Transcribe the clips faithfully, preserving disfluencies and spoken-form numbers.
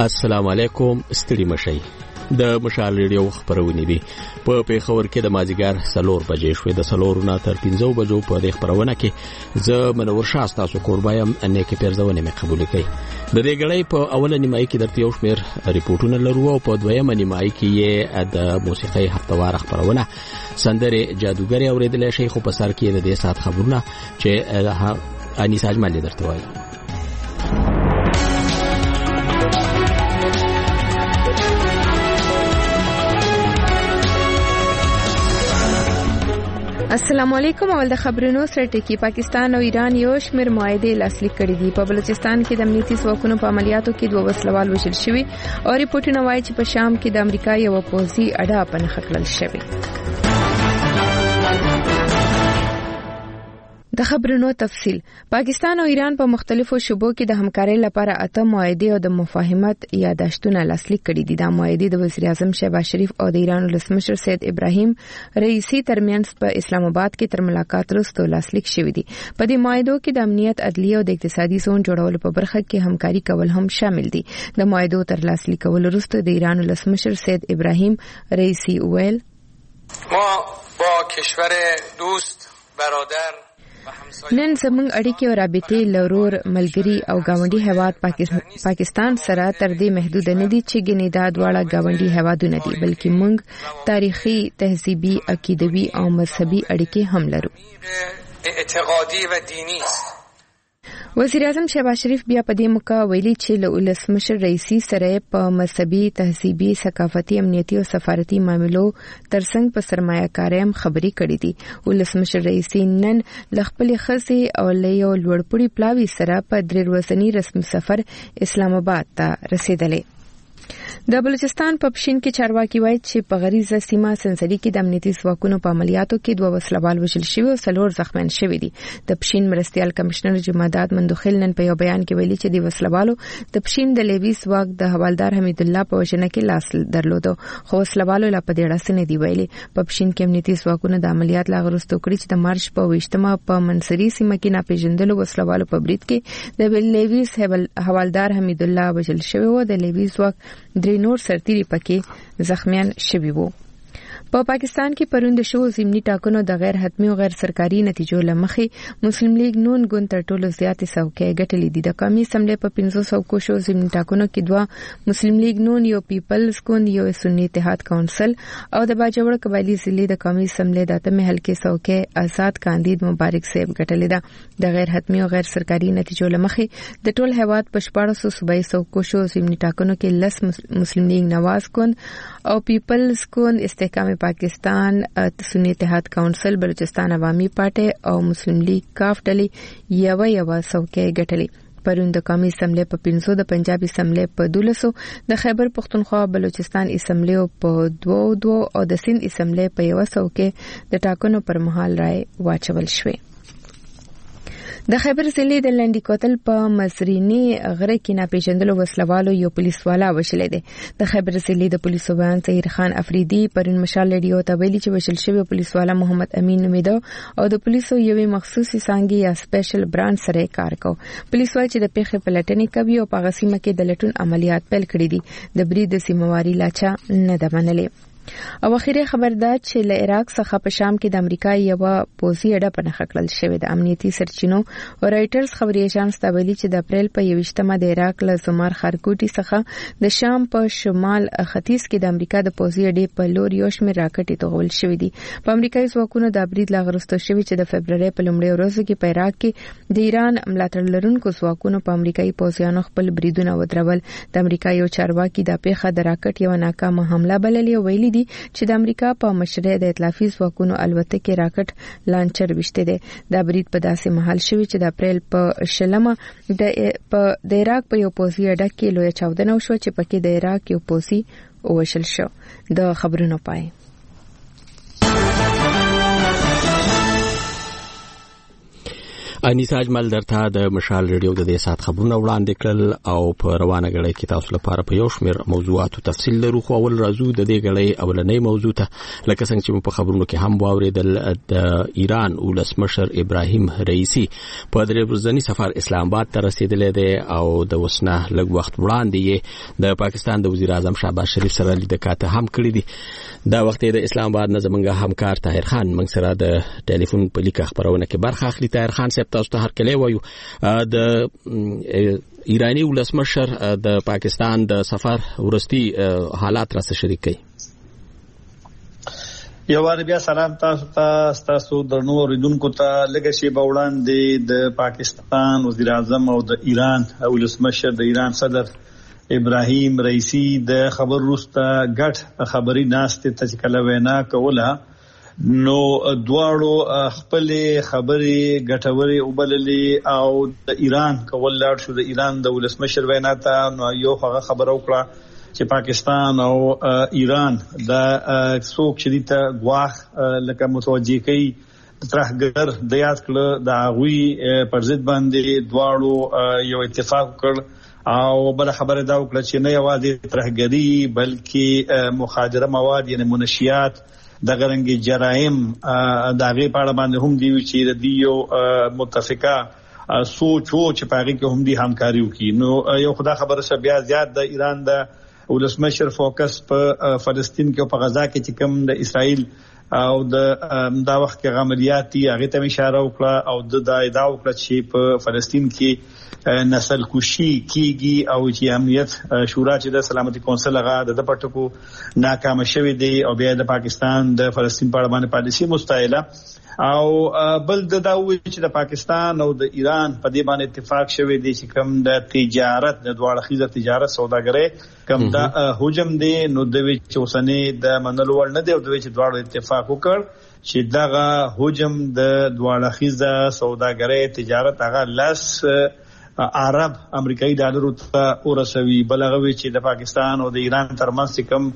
السلام علیکم. ستړي مشئ. د مشال ریډیو خبرونه دي په پیښور کې د مازیګر سلور بجې شوې. د سلور نه تر پنځو بجو په دې خبرونه کې زه منور شاه تاسو قربایم انې کې پیرځونه مې قبول کړي. د دې غړې په اوله نیمایي کې درته یو شمېر ریپورتونه لرو او په دویمه نیمایي کې یې د موسیقي هفتوار خبرونه سندره جادوګری اوریدل شي. خو په سر کې د دې سات خبرونه چې انیس اجمل درته وایي. السلام علیکم. اول د خبرونو سره ټکی. پاکستان او ایران یو شمېر معاهده لاسلیک کړي دي. په بلوچستان کې د امنیتي ځواکونو په عملیاتو کې دوه وسلوال وژل شوي او ریپورتونه وایي چې په شام کې د امریکا یو پوځي اډه په نښه کړل شوې. د خبرونو تفصیل. پاکستان او ایران په مختلفو شوبو کې د همکارۍ لپاره اته معاهده او د مفاهمت یاداشتونه لاسلیک کړي دي. د معاهده د وزیر اعظم شهباز شریف او د ایران ولسمشر سید ابراهیم رئیسی ترمنځ په اسلام آباد کې تر ملاقات وروسته لاسلیک شوي دي. په دې معاهدو کې د امنیت، عدلیه او د اقتصادي زون جوړولو په برخه کې همکاري کول هم شامل دي. د معاهدو تر لاسلیک کولو وروسته د ایران ولسمشر سید ابراهیم رئیسی ویل ما با کشور دوست برادر نن زموږ اړیکې او رابطې لرور ملګری او گاونډي هیواد پاکستان سره تر دې محدود نه دي چې ګنې دا دواړه گاونډي هیوادونه دي، بلکې موږ تاریخي، تهذیبي، عقیدوي او مذهبي اړیکې هم لرو. اعتقادي و دینی است. وزیر اعظم شهباز شریف بیا په دې موقع ویلي چې له ولسمشر رئیسی سره په مذهبي، تهذیبي، ثقافتي، امنیتي او سفارتي معاملو ترڅنګ په سرمایه کارۍ هم خبرې کړې دي. ولسمشر رئیسی نن له خپلې ښځې او له یو لوړپوړي پلاوي سره په درې ورځني رسمي سفر اسلام آباد ته رسیدلې. د بلوچستان په پښین کې چارواکي وایي چې په غریزه سیمه سنسري کې د امنیتي ځواکونو په عملیاتو کې دوه وسلوال وژل شوي او څلور زخمیان شوي دي. د پښین مرستیال کمشنر جمادات مندوخیل نن په یو بیان کې ویلي چې د وسلوالو د پښین د لیوي ځواک د حوالدار حمید الله په وژنه کې لاس درلود، خو وسلوالو لا په دې اړه نه دی ویلي. په پښین کې امنیتي ځواکونو د عملیات لا غرستو کړی چې د مارچ په ویشتمه په منصري سیمه کې ناپېژندلو وسلوالو په برید کې د لیوي حوالدار حمید الله وژل شوی و. د لیوي ځواک درې نور سرتیري پکې زخمیان شوي وو. په پا پاکستان کې پروند شو ضمني ټاکنو د غیر حتمي او غیر سرکاري نتیجو لمخې مسلم لیگ نون ګوند تر ټولو زیاتې څوکۍ ګټلې دي. د قومي اسمبلی په پنځو سوو شو ضمني ټاکنو کې دوه مسلم لیگ نون، یو پیپلز ګوند، یو سنی اتحاد کونسل او د باجوړ قبایلی ضلع د قومي اسمبلی د اتمې حلقې څوکۍ آزاد کاندید مبارک صاحب ګټلې ده. د غیر حتمي او غیر سرکاري نتیجو لمخې د ټول هیواد په شپاړس سوه صوبایي څوکو شو ضمني ټاکنو کې لس مسلم لیگ نواز ګوند او پیپلز ګوند، استحکام پاکستان، سنی اتحاد کونسل، بلوچستان عوامي پارټي او مسلم لیگ کاف ډلې یو یو څوکۍ ګټلې. پرون د قومي اسمبلی په پنځو، د پنجاب اسمبلی په دولسو، د خیبر پختونخوا بلوچستان اسمبلی په دوو دوو او د سند اسمبلی په یو څوکۍ د ټاکنو پر مهال رای واچول شوې. د خیبر ضلع د لنډی کوتل په مزرینی غره کې ناپېژندلو وسلوالو یو پولیس والا وژلی دی. د خیبر ضلع د پولیسو بیان ظهیر خان افریدي پرون مشال ریډیو ته ویلي چې وژل شوی پولیس والا محمد امین نومیده او د پولیسو یوې مخصوصي څانګې یا سپیشل برانچ سره کار کوي. پولیس وايي چې د پیښې پلټنې کوي او په غسیمه کې د لټون عملیات پیل کړي دي. د برید د سیمواري لاچا نه ده منلې. او اخیری خبر ده چې له عراق څخه په شام کې د امریکا یو پوځي اډه په نښه کړل شوې ده. امنیتي سرچینو او رایټرز خبري اژانس ته ویلي چې د اپریل په یوویشتمه د عراق له زمار خارکوټي څخه د شام په شمال ختیځ کې د امریکا د پوځي اډې په لور یو شمېر راکټې توغول شوې دي. په امریکایي ځواکونو د برید لا غرستو شوی چې د فبرवरी په لومړۍ ورځو کې په عراق کې د ایران ملاتړ لرونکو ځواکونو په امریکایي پوځیانو خپل بریدونه ودرول. د امریکا یو چارواکي د پیښه د راکټ یو ناکامه حمله بللې ویلي دي چې د امریکا په مشرۍ د ائتلافي ځواکونو الوتکې راکټ لانچر وشته دي. دا برید په داسې محل شوی چې د اپریل په شلمه د د عراق په یو پوځي اډه کې لوی چاودنه وشوه چې پکې د عراق یو پوځي وژل شو. د خبرونو پای. انیسا اجمل درته د مشال ریډیو د دې سات خبرونه وړاندې کړل او په روانه غړي کې تاسو لپاره په یو شمېر موضوعاتو تفصیل لرو. خو اول راځو د دې غړي اولنۍ موضوع ته، لکه څنګه چې په خبرونو کې هم واوریدل د ایران ولسمشر ابراهیم رئیسی په درې ورځنی سفر اسلام آباد ته رسیدلی دی او د وسنه لږ وخت وړاندې د پاکستان د وزیر اعظم شهباز شریف سره لیدکاته هم کړی دي. دا وخت د اسلام آباد نه زمونږ همکار طاهر خان موږ سره د ټلیفون په لیک خبرونه کې برخه اخلي. طاهر خان صاحب تاسو ته هر کله وایو د ایرانی ولسمشر د پاکستان د سفر ورستی حالات را سره شریک کړي. یو وار بیا سلام تاسو ته تاسو د نور ریدونکو ته لږ شی بوړاندې د پاکستان وزیر اعظم او د ایران ولسمشر د ایران صدر ابراهیم رئیسی د خبر وروسته ګډ خبري ناشته تشکیل وینا کوله، نو دواړو خپل خبري ګټوري وبللې او د ایران کول لاړ شو. د ایران د ولسمشر وینا ته نو یو هغه خبر وکړه چې پاکستان او ایران د څوک چې ته غواخ لکه متوجي کوي ترهګر د یاد کړه د غوي پر ضد باندې دواړو یو اتفاق کړ او بل خبره دا وکړه چې نه یوازې ترهګری بلکې مخادره مواد یعنی منشیات د غرنګي جرایم د هغه په اړه باندې هم دی چې د دیو متفقه سوچ او چې پاره کې هم دی همکاري وکړي. نو یو خدا خبره شه بیا زیات د ایران د ولسمشر فوکس په فلسطین کې او په غزا کې چې کوم د اسرائیل او د دا وخت کې عملیات دي هغه ته اشاره وکړه او د دا ادعا وکړه چې په فلسطین کې نسل کشي کیږي او چې امنیت شورا چې د سلامتي کونسل هغه د پټکو ناکام شوی دی او بیا د پاکستان د فلسطین په اړه باندې پالیسي مستعله او بل د داوی چې د پاکستان او د ایران په دې باندې اتفاق شوی دی چې کوم د تجارت د دواړه خیزه تجارت سوداګرۍ کوم د حجم دی نو د وی چې اوسنۍ د منلو ور نه دی او د وی چې دواړه اتفاق وکړ چې دغه حجم د دواړه خیزه سوداګرۍ تجارت هغه لس عرب امریکایي ډالر ته ورسوي. بلغوي چې د پاکستان او د ایران ترمنځ کوم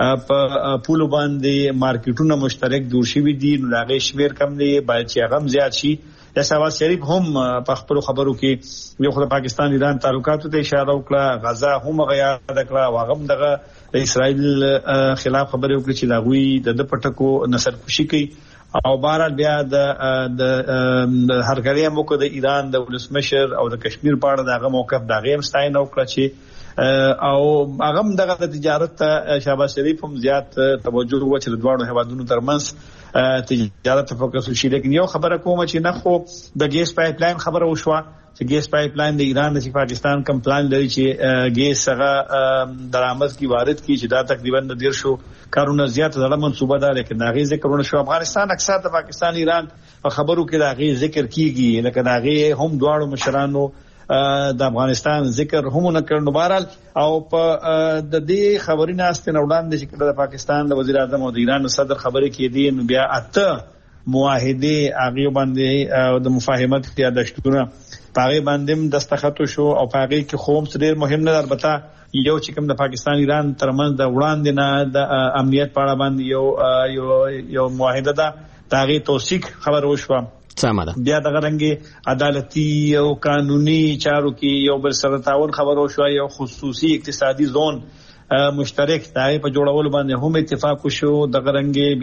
په پولو باندې مارکیټونه مشترک جوړ شوي دي نو هغه شمیر کم دی باید چې هغه زیات شي. د شهباز شریف هم په خپل خبرو کې یو خو پاکستان ایران تعلقاتو ته اشاره وکړه، غزا هم غیا د کړه واغم دغه د اسرائیل خلاف خبرې وکړي چې لاغوي د پټکو نسل کشي کوي او بهرحال بیا د د هرکړې موکو د ایران د ولسمشر او د کشمیر په اړه دغه موقف دغه هم ستاینه وکړه چې او هغه دغه د تجارت ته شهباز شریف هم زیات توجه وکړي د دوه هیوادونو ترمنځ تجارت فوکس شي. لیکن یو خبره کوم چې نه خو د ګیس پایپ لاین خبره وشوه چې ګیس پایپ لاین د ایران د پاکستان کم پلان لري چې ګیس هغه درآمد کی وارد کی چې دا تقریبا د ډیر شو کارونه زیات زړه منصوبه ده لیکن هغه ذکرونه شو. افغانستان اکثر د پاکستان ایران په خبرو کې هغه ذکر کیږي لکه هغه هم دواړو مشرانو د افغانستان ذکر هم نه کړنو. بهرحال او په د دې خبرینه استنه وړاندې چې د پاکستان د وزیر اعظم او د ایران صدر خبرې کې دي نو بیا اته معاهده هغه باندې د مفاهمت یا دشتونه پاره باندې دستخط شو او پاره کې خوم ډیر مهم نه البته یو چې کوم د پاکستان ایران ترمنځ د وړاندې نه د امنیت په اړه باندې یو یو یو معاهده ده تاغي توثیق خبر وشو. بیا د غرنګي عدالتي او قانوني چارو کې یو بل سره تعاون خبر وشو، یو خصوصي اقتصادي زون مشترک تای په جوړول باندې هم اتفاق وشو. د غرنګي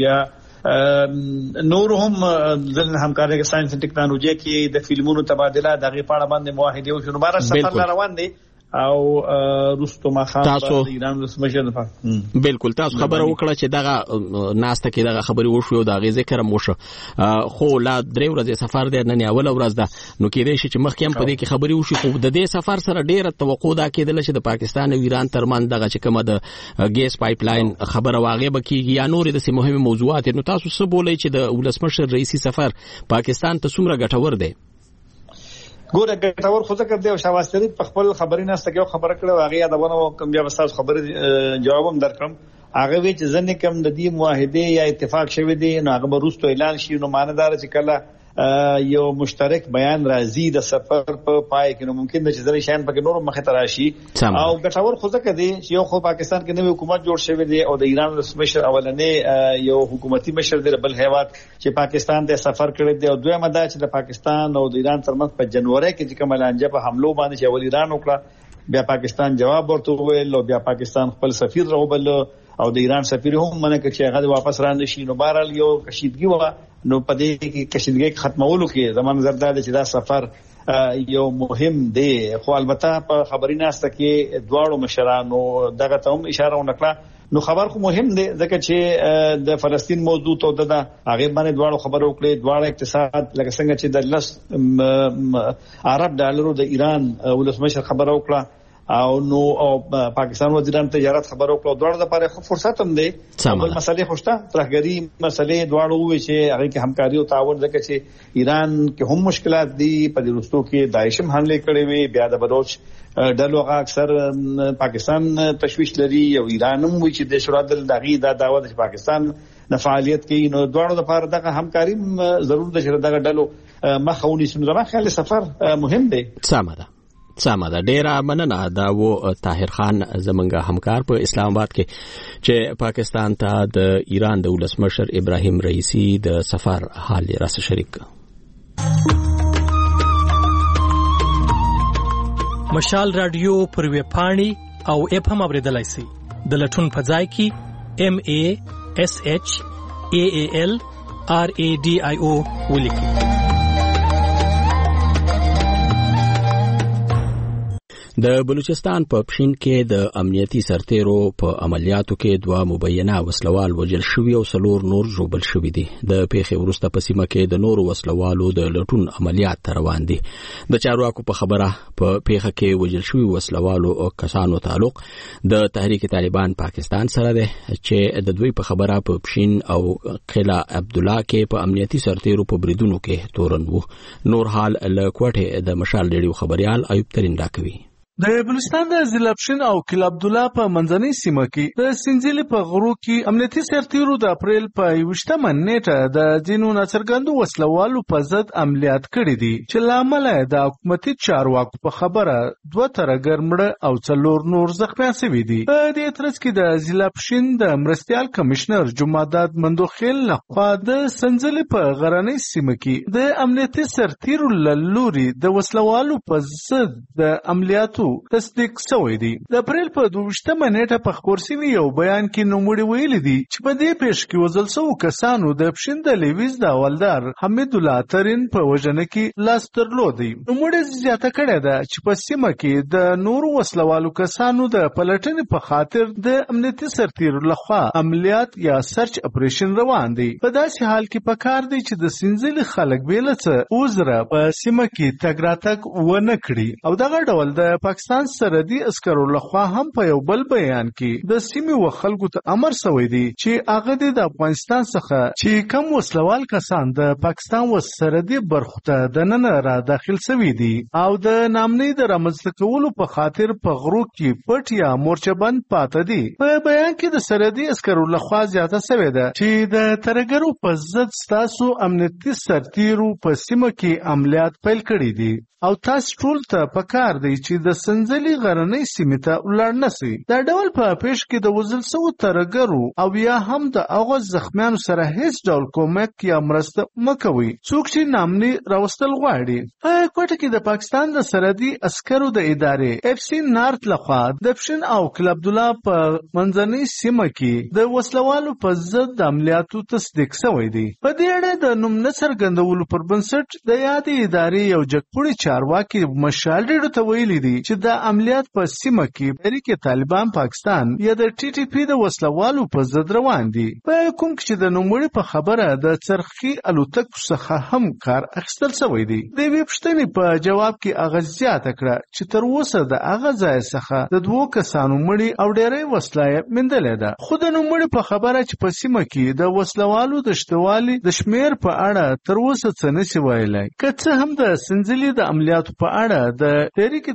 بیا نور هم ځل همکاري کې ساينس او ټیکنالوژي کې د فلمونو تبادله دغه په اړه باندې معاهده وشو. نو بار سفر روان دي او روستو مخام د ایران رسمشر په بالکل تاسو خبره وکړه چې دغه ناسته کې دغه خبري وشو دا غي ذکر هم وشو خو لا درې ورځې سفر دی نه اول ورځ ده نو کېدای شي چې مخکې هم په دې کې خبري وشي خو د دې سفر سره ډیره توقع ده کېدل چې د پاکستان او ایران ترمن دغه چې کومه د ګیس پایپ لاین خبره واغې بکیږي یا نور د مهمه موضوعات. نو تاسو څه بولئ چې د ولسمشر رئیسی سفر پاکستان ته څومره ګټور دی؟ ګوره ګټور خو ځکه دی او شهباز شریف په خپل خبرې ناسته کې خبره کړې واغې دا ونه کوم بیا وساس خبره جواب هم درکړم. هغه وی چې ځنې کوم د دې معاهده یا اتفاق شوی دی نو هغه وروسته اعلان شي نو ماندار چې کله یو مشترک بیان راځي د سفر په پای کې، نو ممکن د چې ځلې شان پکې نور مخه تراشي او ګټور خو ځکه دی چې یو خو پاکستان کې نوې حکومت جوړ شوی دی او د ایران مشر اولنې یو حکومتي مشر دی بل هیواد چې پاکستان ته سفر کړی دی، او دویمه دا چې د پاکستان او د ایران ترمنځ په جنوري کې چې کوم لانجه په حملو باندې چې اول ایران وکړه، بیا پاکستان جواب ورته وویل او بیا پاکستان خپل سفیر راوبل او د ایران سفیر هم منه کړ چې هغه واپس راځي شي. نو بهرحال یو کشیدګي و، نو په دې کې کشیدګي ختمولو کې زموږ نظر دا چې دا سفر یو مهم دی. خو البته په خبري ناسته کې دواړو مشرانو دغه ته هم اشاره ونکړه، نو خبر خو مهم دی ځکه چې د فلسطین موضوع ته د هغه باندې دواړو خبرو وکړي، دواړه اقتصاد لکه څنګه چې د لس عرب ډالرو د ایران ولسمشر خبرو وکړه او نو او پاکستان وزیران تجارت خبرو کړو، دواړه د لپاره فرصت هم دی. بل مسلې خوشته ترهګری مسلې دواړو وی چې هغه کې همکاري او تعاون ځکه چې ایران کې هم مشکلات دي، په دې وروستو کې داعش هم حمله کړې وي، بیا د بلوچ ډلو هغه اکثر پاکستان تشویش لري او ایران هم وی چې د شورا دل دغه د دعوت چې پاکستان د فعالیت کوي، نو دواړو لپاره دغه همکاري ضرور د شر دغه ډلو مخاوني سم زما خیال سفر مهم دی. سمه ده سمه ده ډیره مننه. دا و طاهر خان زمونږ همکار په اسلام آباد کې چې پاکستان ته د ایران د ولسمشر ابراهیم رئیسی د سفر حال راس شریک. مشال رادیو پر ویب پاڼې او اپ هم اوریدلای شئ. د لټون په ځای کې ام ا اس اچ ا ا ال ار ا ډي آی او ولیکئ. د بلوچستان په پښین کې د امنیتي سرتیرو په عملیاتو کې دوه مبینه وسلوال وژل شوي او څلور نور ژوبل شوي دي. د پیښې وروسته په سیمه کې د نورو وسلوالو د لټون عملیات روان دي. د چارواکو په خبره په پیښه کې وژل شوي وسلوالو او کسانو تعلق د تحریک طالبان پاکستان سره دی چې د دوی په خبره په پښین او قلعه عبدالله کې په امنیتي سرتیرو په بریدونو کې تورن وو. نور حال له کوټه د مشال ریډیو خبريال ایوب ترين راکوي. د بلوچستان د ضلع پښین او قلعه عبدالله په منځنۍ سیمه کې د سنځلې په غرو کې امنیتي سرتیرو د اپریل په یوویشتمه نیټه د ځینو ناڅرګندو وسلوالو په ضد عملیات کړي دي چې له امله د حکومتي چارواکو په خبره دوه ترهګر مړه او څلور نور زخمیان شوي دي. په دې ترڅ کې د ضلع پښین د مرستیال کمشنر جمعداد مندوخیل لخوا د سنځلې په غرنۍ سیمه کې د امنیتي سرتیرو له لوري د وسلوالو په ضد د عملیاتو تصدیق شوی دی. د اپریل په دوه نیټه په خبر شوی یو بیان کې نوموړي ویلي دي چې په دې پیښه کې وژل شوو کسانو د پښین د لیویز د اولدار حمید الله ترین په وژنه کې لاس درلودي. نوموړي زیاته کړې ده چې په سیمه کې د نورو وسلوالو کسانو د پلټنې په خاطر د امنیتي سرتیرو لخوا عملیات یا سرچ اپریشن روان دي. په داسې حال کې پکار دی چې د سنځلې خلک بیلڅ اوزره په سیمه کې تګ راتګ ونه کړي او دغه ډول د پاکستان سرحدي عسکرو لخوا هم په یو بل بیان کې د سیمې و خلکو ته امر شوی دی چې هغه د افغانستان څخه چې کم وسلوال کسان د پاکستان و سرحدي برخو ته دننه را داخل شوي دي او د نامنۍ د رامنځته کولو په خاطر په غرو کې پټ یا مورچبند پاته دي. په بیان کې د سرحدي عسکرو لخوا زیاته شوې ده چې د ترهګرو په ضد ستاسو امنیتي سرتیرو په سیمه کې عملیات پیل کړي دي او تاسو ټول ته پکار دی چې د سنځلې غرنۍ سیمې ته ولاړ نشئ. دا ډول په پیښ کې د وژل شوو ترهګرو او یا هم د هغو زخمیانو سره هیڅ ډول کومک یا مرسته مه کوئ څوک چې نامني راوستل غواړي. په کوټه کې د پاکستان د سرحدي عسکرو د ادارې اف سی نارت لخوا د پښین او قلعه عبدالله په منځنۍ سیمه کې د وسلوالو په ضد د عملیاتو تصدیق شوی دی. په دې اړه د نوم نه څرګندولو پر بنسټ د یادې ادارې یو جګپوړي چارواکي مشال ریډیو ته ویلي دي چې د عملیات په سیمه کې تحریک طالبان پاکستان یا د ټي ټي پی د وسلوالو په ضد روان دي. په کوم کې چې د نوموړي په خبره د څرخي الوتکو څخه هم کار اخیستل شوی دی. د وی پښتنې په جواب کې هغه زیاته کړه چې تر اوسه د هغه ځای څخه د دوو کسانو مړي او ډېرې وسلې موندلې ده. خو د نوموړي په خبره چې په سیمه کې د وسلوالو د شتوالي د شمیر په اړه تر اوسه څه نشي ویلای. که څه هم د سنځلې د عملیاتو په اړه د تحریک طالبان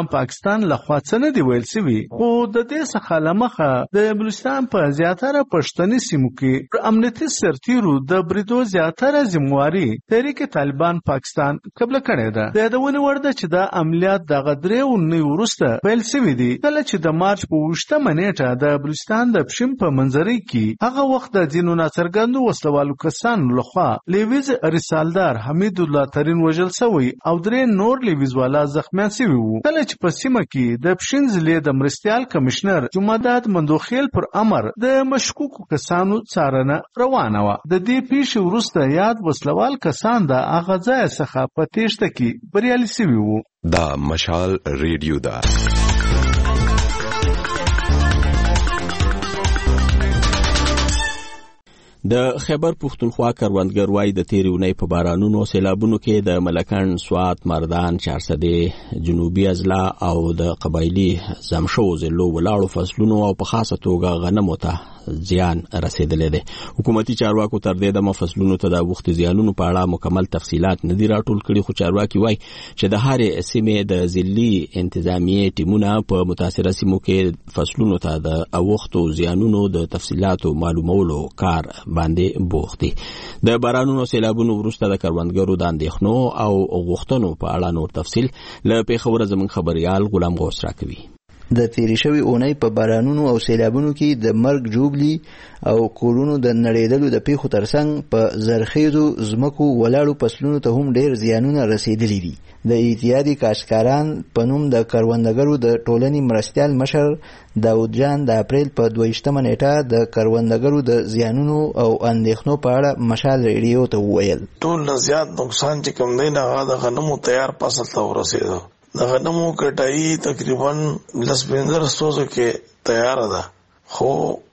پاکستان لخوا څه نه دی ویل شوی، خو د دې څخه لمخه د بلوچستان په زیاتره پښتني سیمو کې پر امنیتي سرتیرو د بریدو زیاتره ذمہواري تحریک طالبان پاکستان قبل کړی ده. د یادونې وړ ده چې دا عملیات دغه درې اونۍ وروسته پیل شوي دي، کله چې د مارچ په اوویشتمه نیټه د بلوچستان د پښین په منظرې کې هغه وخت د ځینو ناڅرګندو وسلوالو کسانو لخوا لیویز رسالدار حمید الله ترین وژل شوی او درې نور لیویز والا زخمیان شوي وو. کله چې په سیمه کې د پښین ضلع د مرستیال کمشنر جمعداد مندوخیل پر امر د مشکوکو کسانو څارنه روانه وه. د دې پیښې وروسته یاد وسلوال کسان د هغه ځای څخه په تېښته کې بریالي شوي وو. دا مشال ریډیو ده. د خیبر پښتونخوا کروندګر وای د تیرې اونۍ په بارانونو سیلابونو کې د ملکان، سوات، مردان، چارسدې، جنوبي اضلاع او د قبایلی زمشو ضلعو ولاړو فصلونو او په خاصه توګه غنمو ته زیان رسیدلی دی. حکومتي چارواکو تر دې دمه فصلونو ته د وخت زیانونو په اړه مکمل تفصیلات نه دي راټول کړي، خو چارواکي وای چې د هرې سیمې د ضلعي انتظامیې ټیمونه په متاثره سیمو کې فصلونو ته د اوښتو زیانونو د تفصیلاتو معلومولو کار باندې بوخت دي. د بارانونو سیلابونو وروسته د کروندګرو د اندېښنو او غوښتنو په اړه نور تفصیل له پیښوره زموږ خبريال غلام غوث راکوي. د تیری شوی اونۍ په بارانونو او سیلابونو کې د مرګ جوبلی او کورونو د نړیدلو د پیښو ترڅنګ په زرخیزو زمکو ولاړو فصلونو ته هم ډېر زیانونه رسیدلي دي. د اتحادیې کاشکاران په نوم د کروندګرو د ټولنې مرستیال مشر داود جان د اپریل په دویشتمه نیټه د کروندګرو د زیانونو او اندېښنو په اړه مشال ریډیو ته وویل. ټول نه زیات نقصان چې کوم دی نه هغه د غنمو تیار فصل ته ورسېدو. د غنمو کټایي تقریبا لس پنځه سوزو کې تیار ده، خو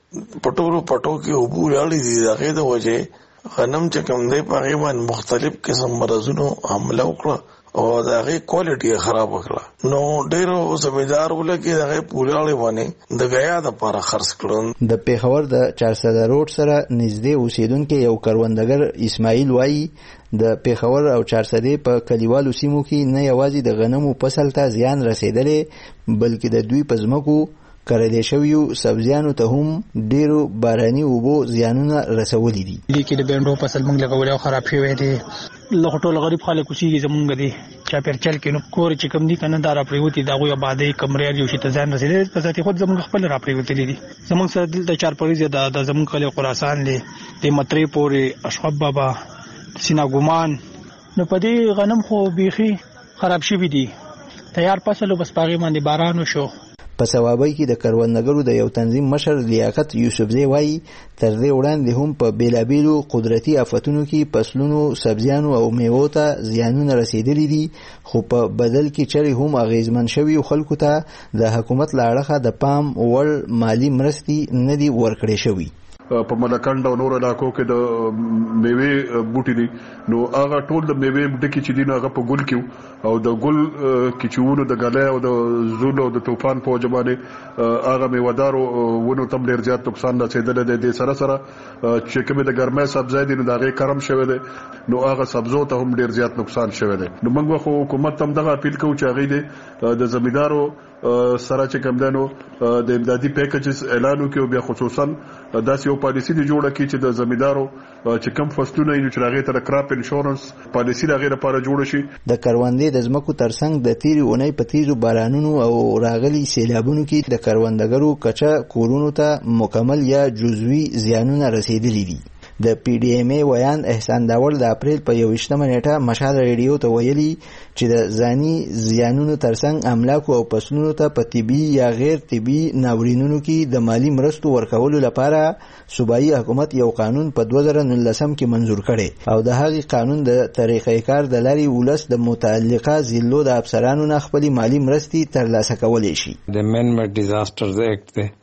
پټولو پټو کې اوبو لاړې دي. د هغې د وجې غنم چې کوم دی په هغې باندې مختلف قسم مرضونو حمله وکړه او د هغې کوالټي خراب وکړه. نو ډېرو زمیندار ولکې د هغې پولیاړې باندې د غیا دپاره خرڅ کړل. د پېښور د چارسده روډ سره نږدې اوسېدونکی یو کروندګر اسماعیل وایي د پېښور او چارسدې په کلیوالو سیمو کې نه یوازې د غنمو فصل ته زیان رسېدلی بلکې د دوی په ځمکو کرلې شویو سبزیانو ته هم ډېرو باراني اوبو زیانونه رسولي دي. لیکې د بینډو فصل موږ لګولی او خراب شوی دی. لکه ټول غریب خلک اوسېږي زمونږ دی چاپېرچل کې، نو کور چې کوم دي که نه دا راپرېوتي د هغوی آبادۍ کمرې یو شي ته زیان رسېدلی په ذاتي خود زمونږ خپل راپرېوتلي دي. زمونږ سره دلته چار پریزې ده، د زمونږ کلی خراسان دی، د مطرې پورې اشرف بابا، سینا ګمان. نو په دې غنم خو بیخي خراب شوي دي. تیار فصل و بس په هغې باندې باران وشو. په ثوابۍ کې د کروندګرو د یو تنظیم مشر لیاقت یوسفزی وایي تر دې وړاندې هم په بیلابیلو قدرتي آفتونو کې فصلونو، سبزیانو او میوو ته زیانونه رسیدلي دي، خو په بدل کې چرې هم اغیزمن شوي خلکو ته د حکومت له اړخه د پام وړ مالي مرستې نه دي ورکړې شوي. په ملکند او نور علاقو کې د میوې بوټي دي، نو هغه ټول د میوې بوټي چې دي نو هغه په ګل کې او د ګل کیچوونو د غلې او د زون او د طوفان په وجه باندې هغه میوهدارو ونو تم ډېر زیات نقصان رسېدلی دی. د سره سره چې کومې د ګرمۍ سبزی دي نو د هغې کرم شوی دی، نو هغه سبزو ته هم ډېر زیات نقصان شوی دی. نو موږ خو حکومت ته هم دغه اپیل کوو چې هغوی دی د زمیندارو سره چې کوم دی نو د امدادي پیکیجز اعلان وکړي او بیا خصوصا داسې یو پالیسي دې جوړه کړي چې د زمیندارو چې کم فصلونه یې چې هغې ته د کراپ انشورنس پالیسي د هغې لپاره جوړه شي. د کروندې د ځمکو ترڅنګ د تیرې اونۍ په تیزو بارانونو او راغلي سیلابونو کې د کروندګرو کچه کورونو ته مکمل یا جزوي زیانونه رسېدلي دي. د پی ډی ایم ای ویان احسان داول د اپریل په یوویشتمه نیټه مشال ریډیو ته ویلي چې د ځاني زیانونو ترڅنګ املاکو او فصلونو ته په طبي یا غیر طبي ناورینونو کې د مالی مرستو ورکولو لپاره صوبایي حکومت یو قانون په دوه زره نولسم کې منظور کړی او د هغې قانون د طریقې کار د لارې ولس د متعلقه ضلعو د افسرانو نه خپلې مالی مرستې ترلاسه کولی شي. د مین میډ ډیزاسټرز ایکټ دی،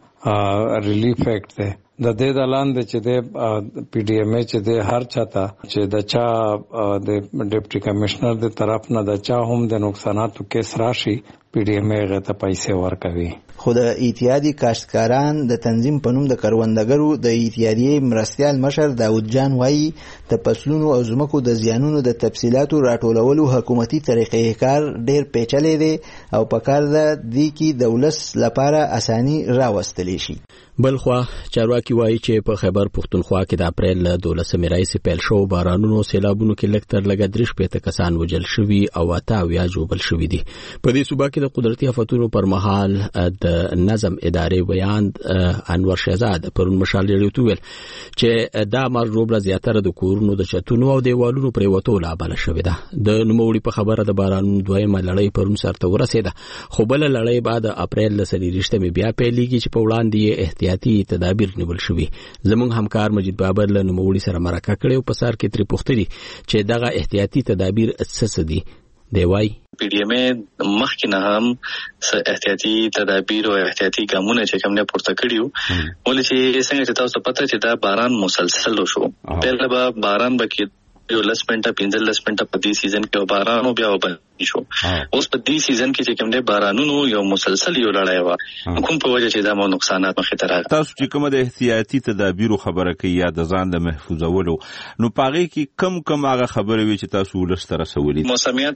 ریلیف ایکټ دی، د دې د لاندې چې د پی ډی ایم ای چې د هر چاته چې د چا د ډیپټي کمشنر د طرف نه د چا هم د نقصاناتو کیس راشي پی ډی ایم ای غته پیسې ورکوي. خو د اتحادیې کاشتکاران د تنظیم په نوم د کروندګرو د اتحادیې مرستیال مشر داود جان وایي د فصلونو او ځمکو د زیانونو د تفصیلاتو راټولولو حکومتي طریقې کار ډیر پیچلی دی او په کار ده دی کې د ولس لپاره اساني راوستلی شي. بلخوا چارواکي وایي چې په خیبر پښتونخوا کې د اپریل له دولسمې راهیسې پیل شو بارانونو سیلابونو کې لږ تر لږه درې شپېته کسان وژل شوي او اته اویا ژوبل شوي دي. په دې صوبه کې د قدرتي آفتونو پر مهال د نظم ادارې بیان انور شهزاد پرون مشال ریډیو ته ویل چې دا مر ژوبله زیاتره د کورونو د چتونو او دیوالونو پرې وتو له امله شوې ده. د نوموړي په خبره د بارانونو دویمه لړۍ پرون سرته ورسېده خو بله لړۍ بعد اپریل له څلېرویشتمې بیا پیلېږي چې په وړاندې یې احتیاطي تدابیر نیول شوي. زموږ همکار مجید بابر له نوموړي سره مرکه کړې او په سر کې ترې پوښتنې چې دغه احتیاطي تدابیر څه دي. دی وایي پی ډی ایم مخکې نه هم احتیاطي تدابیر او احتیاطي ګامونه چې کوم نه پورته کړیو ولې چې څنګه چې تاسو پته چې دا باران مسلسل شو. پیله به باران بکې یو لس منټه پنځه لس منټه په دې سیزن کې باران او بیا وبل شو. اوس په دې سیزن کې چې کوم نه بارانونو یو مسلسل یو لړۍ و کوم په وجه چې دا مو نقصانات مخې ته راغلي. تاسو چې کوم د احتیاطي تدابیر خبره کوي یا د ځان د محفوظولو نو پاره کې کم کم هغه خبره وي چې تاسو ولست رسولي. موسمیات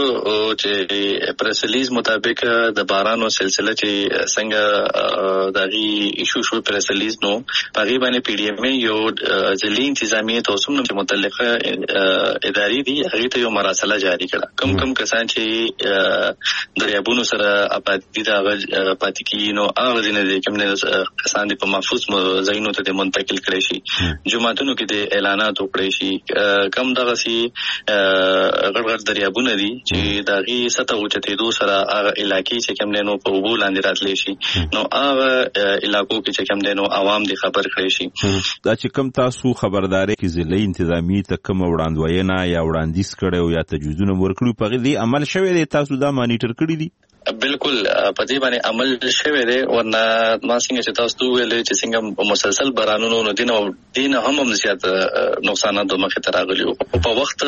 چې پریس ریلیز مطابق د بارانو سلسله چې څنګه دغه ایشو شو پریس ریلیز نو پاره باندې پی ډی ایم یو ځلې انتظامیه توسم چې متعلقه اداري دي هغه ته یو مراسله جاری کړه. کم کم کسان چې دریابونو سره اپاتې دا پاتې کی نو هغه دینه دي کوم نه کسان په محفوظ ځایونو ته منتقل کړي شي. جمعاتونو کې د اعلانات وکړي شي. کم دغه سي غړ غړ دریابونه دي چې دغه سطح اوچته دو سره هغه علاقې چې کوم نه نو په وبو لاندې راتللی شي نو هغه علاقو کې چې کوم نه نو عوام دي خبر کړي شي. دا چې کوم تاسو خبرداري کې ضلعي انتظامی ته کوم وړاندوینه یا وړاندیز کړو یا تجویزونه ورکړو په دې عمل شوی دی تاسو دا مانیټر کړی دي؟ بالکل په دې باندې عمل شوی دی ورنه ما څنګه چې تاسو ویل چې څنګه مسلسل بارانونو نو دین او دین هم هم زیات نقصانات مخې ته راغلي او په وخت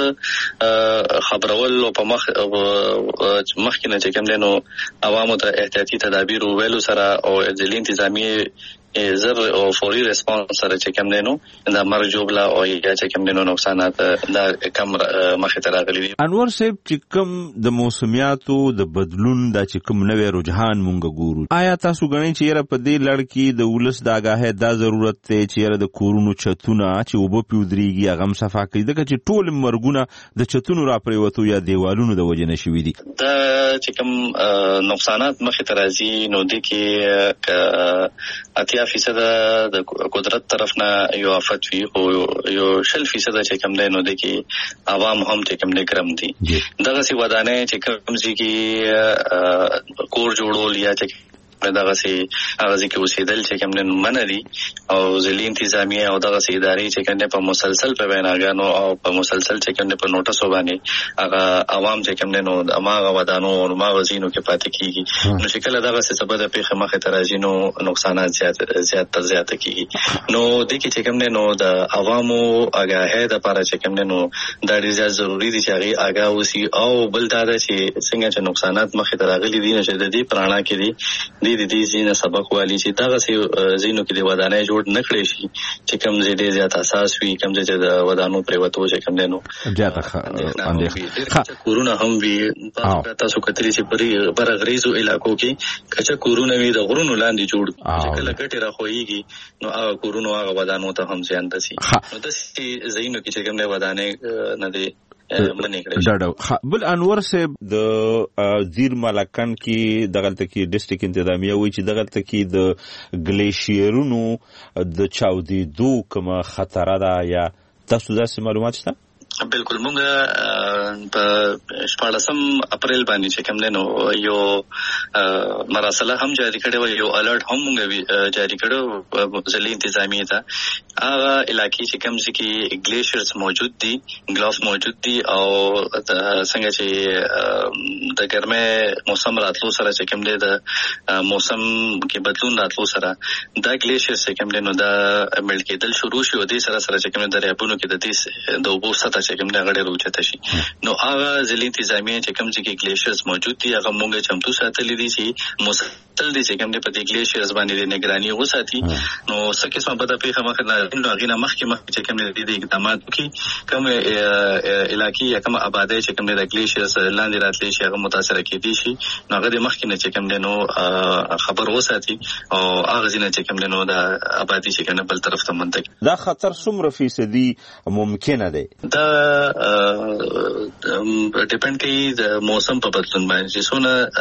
خبرول او په مخ مخکې نه چې کوم نو عوامو ته احتیاطي تدابیر ویلو سره او ځلې انتظامی زر او فوري ریسپانس سره چې کوم دینو دا مرجوبلا او یا چې کوم دینو نقصانات دا کم مخې ته راغلي دي. انور صاحب چې کوم د موسمیاتو د بدلون دا چې کوم نوې رجحان مونږ ګورو آیا تاسو غواړئ چې یره په دې لړ کې د ولس د آگاهۍ دا ضرورت دی چې یره د کورونو چتونه چې وب پیودريږي هغه صفا کړي دغه چې ټول مرګونه د چتونو را پریوتو یا دیوالونو د وجه نشوي دي دا چې کوم نقصانات مخې ته راځي نو د کې اتیا فیصد د قدرت طرف نه یو افت وی او یو شل فیصد چې کوم دی نو د کې عوام هم چې کوم دی ګرم دي. دغه سی ودانې چې کوم ځای کې کور جوړول یا چې دغه سي هغه ځکه اوسېدل چې کوم نه منري او ځلې انتظامیه او دغه سي ادارې چې کوم په مسلسل په ویناګانو او په مسلسل چې کوم په نوټسو باندې هغه عوام چې کوم نو اماغه ودانو او ما وزینو کې پاتې کیږي نو چې کله دغه څه سبب په پیخه مخه ترازی نو نقصانات زیات زیات تر زیات کیږي نو د کې چې کوم نو د عوامو آگاهی د لپاره چې کوم نو د ډیر ضروری دي چې هغه آگاه وسی او بل دا چې څنګه چې نقصانات مخه تراغلي دي چې د دې پرانا کې دي د دې زینه سبق والی چې دغه زینو کې د ودانۍ جوړ نکړي شي چې کوم ځای زیات اساس وي کوم ځای د ودانو پریوتو چې کوم نه نو زیاته اندېخه کورونه هم وي تاسو کتري چې پرې بر غریزو علاقو کې کچا کورونه وي د غرونو لاندې جوړ چې کله ګټه راخويږي نو هغه کورونه هغه ودانو ته هم زیان دسي نو د سې زینو کې چې کوم نه ودانۍ نه دي ډاډو. بل انور صاحب د زیر ملکان کې دغلته کې ډیسټریکټ انتظامیه وایي چې دغلته کې د ګلیشیرونو د چاودېدو کومه خطر ده یا تاسو داسې معلومات شته؟ بالکل مونږ په شپاړسم اپریل باندې چې کوم نو یو مراسله هم جاری کړو یو الرټ هم مونږ جاری کړو ځلې انتظامیه ته هغه علاقې چې کوم ځکه ګلیشیرز موجود دي ګلاف موجود دي او څنګه چې د ګرمه موسم راتلو سره چې کوم دی د موسم کې بدلون راتلو سره دا ګلیشیرز چې کوم نو دا ملکیدل شروع شي او د سره سره چې کوم د ریابونو کې د دې د اوبو سطح چې کوم د غړي روچته شي نو هغه ځلې انتظامیه چې کوم ځکه ګلیشرز موجود دي هغه مونږ چمتو ساتلې دي چې مسلسل دي چې کوم د پدې ګلیشرز باندې د نگراني وساتي نو سکه سم په دغه مخه نه غینه مخکې مخکې چې کوم د دې اقدامات کوي کوم علاقې یا کوم آبادی چې کوم د ګلیشرز لاندې راتلي شي هغه متاثر کېدي شي نو هغه د مخکې نه چې کوم نو خبر وساتي او هغه ځینې چې کوم نو د آبادی چې کوم بل طرف ته منتقل دا خطر څومره فیصدي ممکنه ده دا ډیپند کوي د موسم په بدلون باندې چې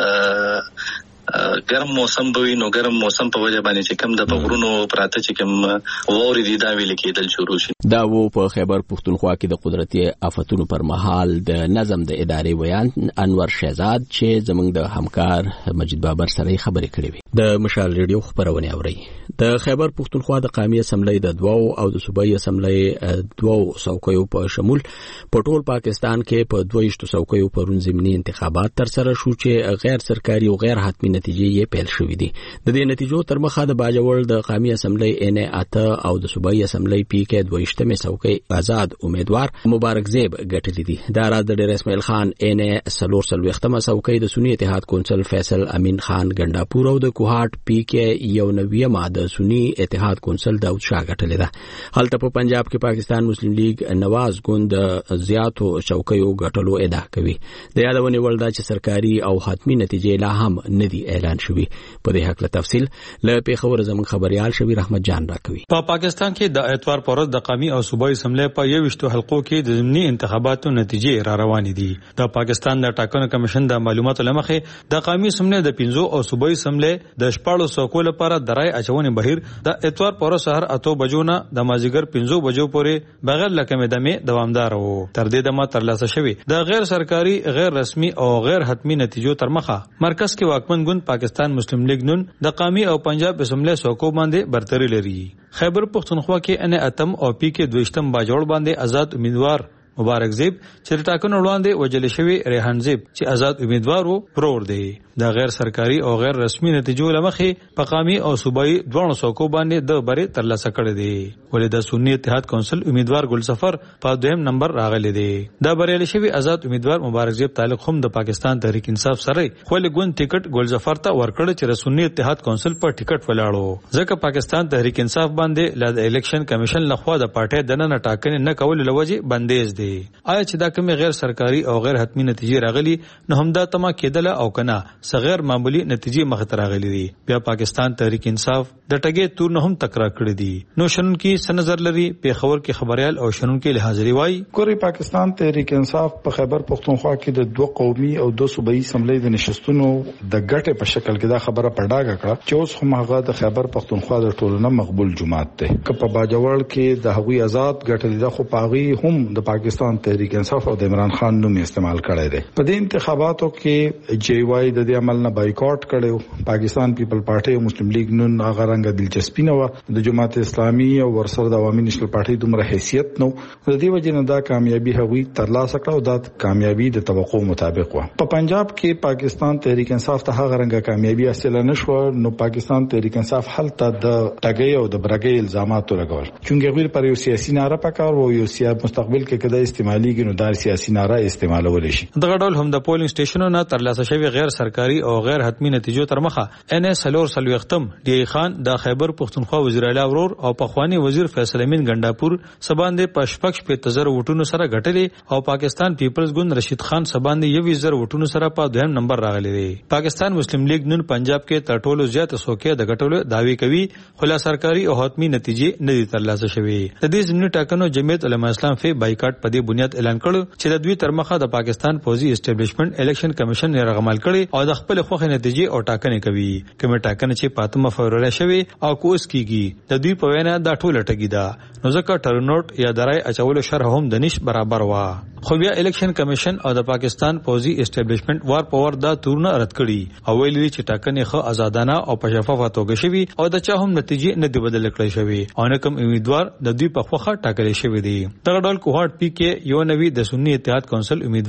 څونه ګرم موسم به وي نو ګرم موسم په وجه باندې چې کوم د بغرونو پراته چې کوم ووري دي دا ویل کېدل شروع شي دا وو په خیبر پښتونخوا کې د قدرتي آفتونو پر مهال د نظم د ادارې ویان انور شهزاد چې زمونږ د همکار مجید بابر سره خبرې کړې وي د مشال ریډیو خبرونه اوري د خیبر پښتونخوا د قومي اسمبلی د دوو او د صوبایي اسمبلی دوو څوکیو په شمول په ټول پاکستان کې په دویشتو څوکیو پرون ضمني انتخابات تر سره شو چې غیر سرکاري او غیر حتمي نتیجې یې پیل شوې دي د دې نتیجو تر مخه د باجوړ د قومي اسمبلی ان اته او د صوبایي اسمبلی پی کې دویشتمه څوکۍ آزاد امیدوار مبارک زیب ګټلې دي دا راز د ډیر اسماعیل خان ان سلور سلوختمه څوکۍ د سنی اتحاد کونسل فیصل امین خان ګنداپور او د کوهاټ پی کې یو نویمه د سنی اتحاد کونسل داود شاه ګټلې ده هلته په پنجاب کې پاکستان مسلم لیگ نواز ګوند زیاتو څوکیو ګټلو ادعا کوي د یادونه ولدا چې سرکاري او حتمی نتیجې لا هم ندي اعلان شوی په دې حق له تفصیل له پیښور زمون خبريال شبیر احمد جان راکوي په پاکستان کې د اتوار پورز د قومي او صوبایي اسمبلی په یوشتو حلقو کې د ضمني انتخاباتو نتیجې را روانې دي د پاکستان د ټاکنو کمیشن د معلوماتو لمخې د قومي اسمبلی د پنځو او صوبایي اسمبلی د شپږو څوکو لپاره د رای اچونې بهیر د اتوار پورز سحر اته بجو نه د مازیګر پنځو بجو پورې بغیر لکمې دمه دوامدار وو تر دې دمه ترلاسه شوی د غیر سرکاري غیر رسمي او غیر حتمی نتیجو تر مخه مرکز کې واکمن ګوند پاکستان مسلم لیگ نن د قومي او پنجاب اسمبلی څوکو باندې برتری لري خیبر پښتونخوا کې ان اتم او پی کې دویشتم باجوړ باندې آزاد امیدوار مبارک زیب چې ټاکنو وړاندې وجل شوی ریحان زیب چې آزاد امیدوار وو پرور دی د غیر سرکاري او غیر رسمي نتیجو لمخې په قومي او صوبایي دوه څوکو باندې د بری ترلاسه کړی دی ولې د سنی اتحاد کونسل امیدوار ګل سفر په دویم نمبر راغلی دی د بریالي شوی آزاد امیدوار مبارک زیب تعلق هم د پاکستان تحریک انصاف سره خو لګون ټیکټ ګل سفر ته ورکړ چې سنی اتحاد کونسل پر ټیکټ ولاړو ځکه پاکستان تحریک انصاف باندې ل الیکشن کمیشن لخوا د پارټي د نه ټاکنې نه کول لوجه بندیز دی آیا چې دا کوم غیر سرکاري او غیر حتمی نتیجې راغلي نو هم دا تما کېدل او کنه صغیر معمولی نتیجې مخ ته راغلي دي بیا پاکستان تحریک انصاف د ټګې تور نه هم تکرار کړی دي نو شنن کې سنظر لري په خبر کې خبريال او شنن کې حاضری وای ګوري پاکستان تحریک انصاف په خیبر پښتونخوا کې د دوه قومي او دوه صوبایي اسمبلی د نشستونو د ګټه په شکل کې دا خبره پړډاګه کړه چې اوس هم هغه د خیبر پښتونخوا د ټولنه مقبول جماعت ده که په باجوړ کې د هغوی آزاد ګټه ده خو پاغي هم د پاکستان تحریک انصاف او د عمران خان نوم استعمال کړی دی په دې انتخاباتو کې جی واي د دې عمل نه بایکاټ کړو پاکستان پیپل پارټي او مسلم لیگ نن هغه رنګ دلچسپي نه و د جماعت اسلامي او ورسره د عوامي نېشنل پارټي دومره حیثیت نو د دې وجه نه دا کامیابی هغوی ترلاسه کړو دا کامیابی د توقع مطابق و په پنجاب کې پاکستان تحریک انصاف ته هغه رنګ کامیابی حاصل نه شو نو پاکستان تحریک انصاف حالت د ټګي او د برګي الزامات لګول چونګې غویر پر یو سیاسي ناره پکار و یو سیاسي مستقبل کې کده استعمالي نو دا سیاسي ناره استعمالول شي دغه ډول هم د پولینګ سټیشنونو نه ترلاسه شوی غیر سرکاري او غیر حتمی نتیجو تر مخه ان اس سلور سلوختم ډی خان د خیبر پښتونخوا وزیر اعلی ورور او پخوانی وزیر فیصل امین ګنداپور سباندې پشپکش په تزر وټونو سره غټلې او پاکستان پیپلز ګوند رشید خان سباندې یو وزیر وټونو سره په دویم نمبر راغلي دي پاکستان مسلم لیگ نن پنجاب کې تر ټولو زیات څوکۍ د غټلو داوی کوي خلا سرکاري او حتمی نتیجې نه دي ترلاسه شوی د دې ځینې ټاکنو جمعیت علماء اسلام فی بایکاټ په دې بنیاد اعلان کړ چې د دوی تر مخه د پاکستان پوزي اسټابلیشمنت الیکشن کمیشن یې رغمل کړي او د خپل خوخه نتیجې او ټاکنې کوي کوم ټاکنې چې پاتمه فبرवरी شوی او کوس کیږي د دوی په وینا دا ټوله ټګی ده نو ځکه ټرنوټ یا درای اچول شرح هم د نش برابر وا خو بیا الیکشن کمیشن او د پاکستان پوزي اسټابلیشمنت وار په ور دا تورونه رد کړي او ویلي چې ټاکنې خو آزادانه او په شفافه توګه شوی او د چا هم نتیجې نه دی بدل کړی شوی او نه کوم امیدوار د دوی په خوخه ټاکل شوی دی دغه ډول کوهاټ پی کې یو نوی د سنی اتحاد کونسل امیدوار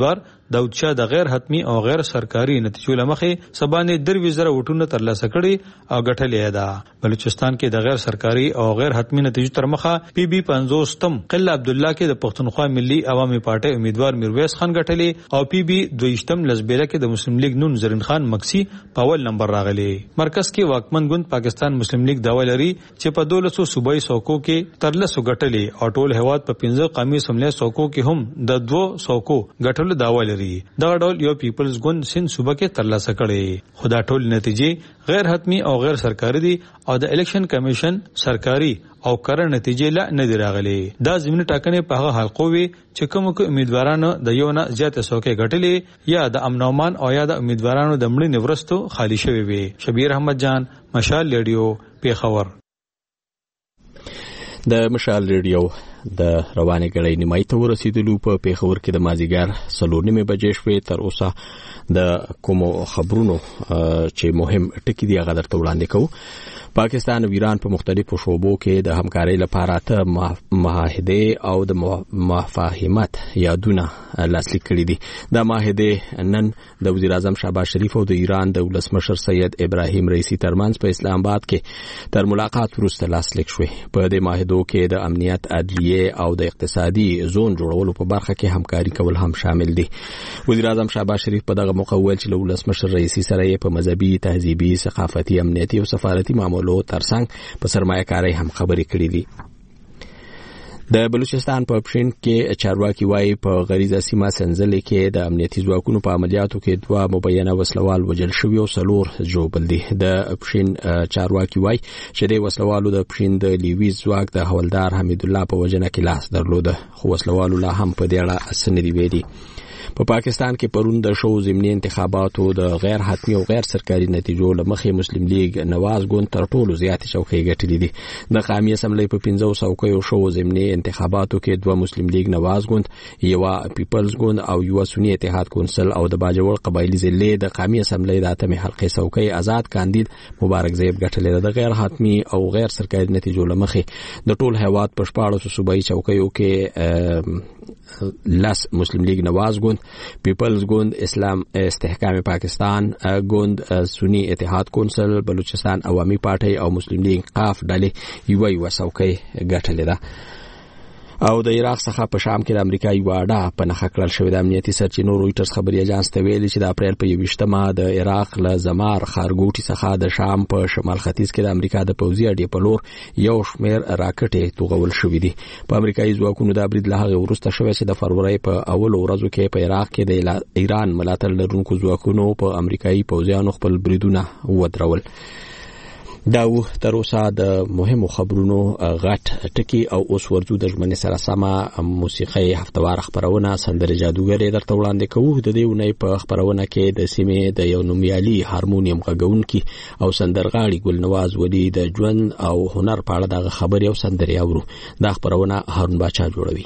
داود شاه د غیر حتمی او غیر سرکاري نتیجو لمخې سبانه دروي زره وټونه ترلاسه کړي او ګټلې ده. بلوچستان کې د غیر سرکاري او غیر حتمی نتیجو تر مخه پی بی پنځوس تم قله عبد الله کې د پښتونخوا ملي عوامي پارټي امیدوار میرویس خان ګټلې او پی بی دویشتم لزبیره کې د مسلم لیگ نون زرین خان مکسی په اول نمبر راغلي. مرکز کې واکمن ګوند پاکستان مسلم لیگ داوا لري چې په دولسو صوبایي څوکو کې ترلاسه ګټلې او ټول هواد په پنځه قومي سملې څوکو کې هم د دوه څوکو ګټلو داوا لري. دا ډول یو پیپلز ګوند سند صوبه کې ترلاسه کړي. خدا ټول نتیجې غیر حتمی او غیر سرکاري دي او د الیکشن کمیشن سرکاري او کار نتیجې لا نه دی راغلي. دا زمینی ټاکنې په هغه حلقو وي چې کوم کو امیدوارانو د یو نه زیات څوکې ګټلې یا د امن امان او یا د امیدوارانو د مړي نورستو خالی شوی وي. شبیر احمد جان، مشال ریډیو، پیښور. د مشال ریډیو د روانې غړې نیمای ته ورسېدلو په پیښور کې د مازیګر څلور نیمې بجې شوې. تر اوسه د کومو خبرونو چې مهم ټکي دي هغه درته وړاندې کوو. پاکستان او ایران په مختلفو شعبو کې د همکارۍ لپاره ته معاهده او د مفاهمت یادونه لاسلیک کړي دي. دا معاهده نن د وزیر اعظم شهباز شریف او د ایران د ولسمشر سید ابراهیم رئیسی ترمنځ په اسلام آباد کې تر ملاقات وروسته لاسلیک شوې. په دې معاهدو کې د امنیت، عدلیه او د اقتصادي زون جوړولو په برخه کې همکاري کول هم شامل دي. وزیر اعظم شهباز شریف په دغه موقع ویل چې له ولسمشر رئیسی سره یې په مذهبي، تهذیبي، ثقافتي، امنیتي او سفارتي معاملو ترڅنګ په سرمایه کارۍ هم خبرې کړې دي. د بلوچستان په پښین کې چارواکي وایي په غریزه سیمه سنځلې کې د امنیتي ځواکونو په عملیاتو کې دوه مبینه وسلوال وژل شوي او څلور ژوبل دي. د پښین چارواکي وایي چې د وسلوالو د پښین د لیویز ځواک د حولدار حمید الله په وژنه کې لاس درلوده، خو وسلوالو لا هم په دې اړه څه نه دي ویلي. په پاکستان کې پرون د شو ضمني انتخاباتو د غیر حتمی او غیر سرکاري نتیجو لمخې مسلم لیگ نواز ګوند تر ټولو زیات چوکۍ ګټلې دي. د قومي اسمبلی په پنځه څوکیو شو ضمني انتخاباتو کې دوه مسلم لیگ نواز ګوند، یو پیپلز ګوند او یو سنی اتحاد کونسل او د باجوړ قبایلی ضلع د قومي اسمبلی د اتمې حلقې څوکۍ آزاد کاندید مبارک زیب ګټلې. د غیر حتمی او غیر سرکاري نتیجو لمخې د ټول هواد په شپاړسو صوبایي چوکیو کې لاس مسلم لیگ نواز ګوند، پیپلز ګوند، اسلام استحکام پاکستان ګوند، سنی اتحاد کونسل، بلوچستان عوامي پارټي او مسلم لیگ قاف ډلې یو یو څوکۍ ګټلې ده. او د عراق څخه په شام کې د امریکا یو اډه په نخښه کړل شوې. د امنیتي سرچینو رويټرز خبري اژانس ته ویلي چې د اپریل په یوویشتمه د عراق له زمار خارګوټي څخه د شام په شمال ختیځ کې د امریکا د پوځي اډې په لور یو شمېر راکټې توغول شوې دي. په امریکایي ځواکونو د برید له هغې وروسته شوې چې د فروری په اولو ورځو کې په عراق کې د ایران ملاتړ لرونکو ځواکونو په امریکایي پوځیانو خپل بریدونه ودرول. دا و تر اوسه د مهمو خبرونو غټ ټکی او اوس ورځو د ژمنې سره سمه موسیقي هفتوار خبرونه سندره جادوګر درته وړاندې کوو. د دې ونې په خبرونه کې د سیمې د یو نومیالي هارمونیم غږونکي او سندرغاړي ګلنواز ولی د ژوند او هنر په اړه د خبرې او سندرې اورو. دا خبرونه هارون باچا جوړوي.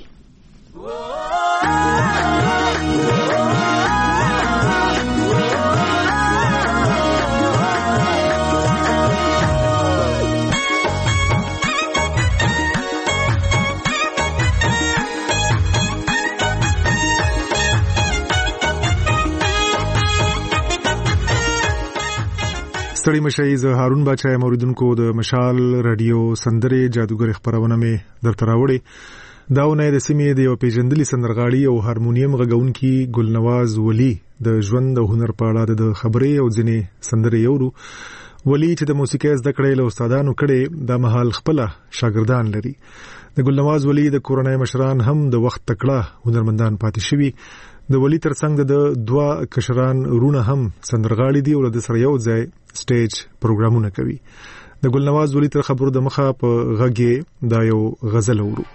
ستړي مشي زه هارون باچا موریدونکو د مشال رادیو سندره جادوګر خبرونه مې درته راوړي. داونه د سیمې د یو پیژندلي سندرغاړي او هارمونیم غږونکي ګلنواز ولی د ژوند او هنر په اړه د خبرې او ځینې سندرې یورو. ولی چې د موسیقي زده کړې له استادانو کړي د مهال خپل شاګردان لري. د ګلنواز ولی د کورنۍ مشران هم د وخت تکړه هنرمندان پاتې شوي. د ولی ترڅنګ د دوه کشران رونه هم سندرغاړي دي او د سره یو ځای سټیج پروګرامونه کوي. د ګلنواز ولی تر خبرو د مخه په غږی دا یو غزل اورو.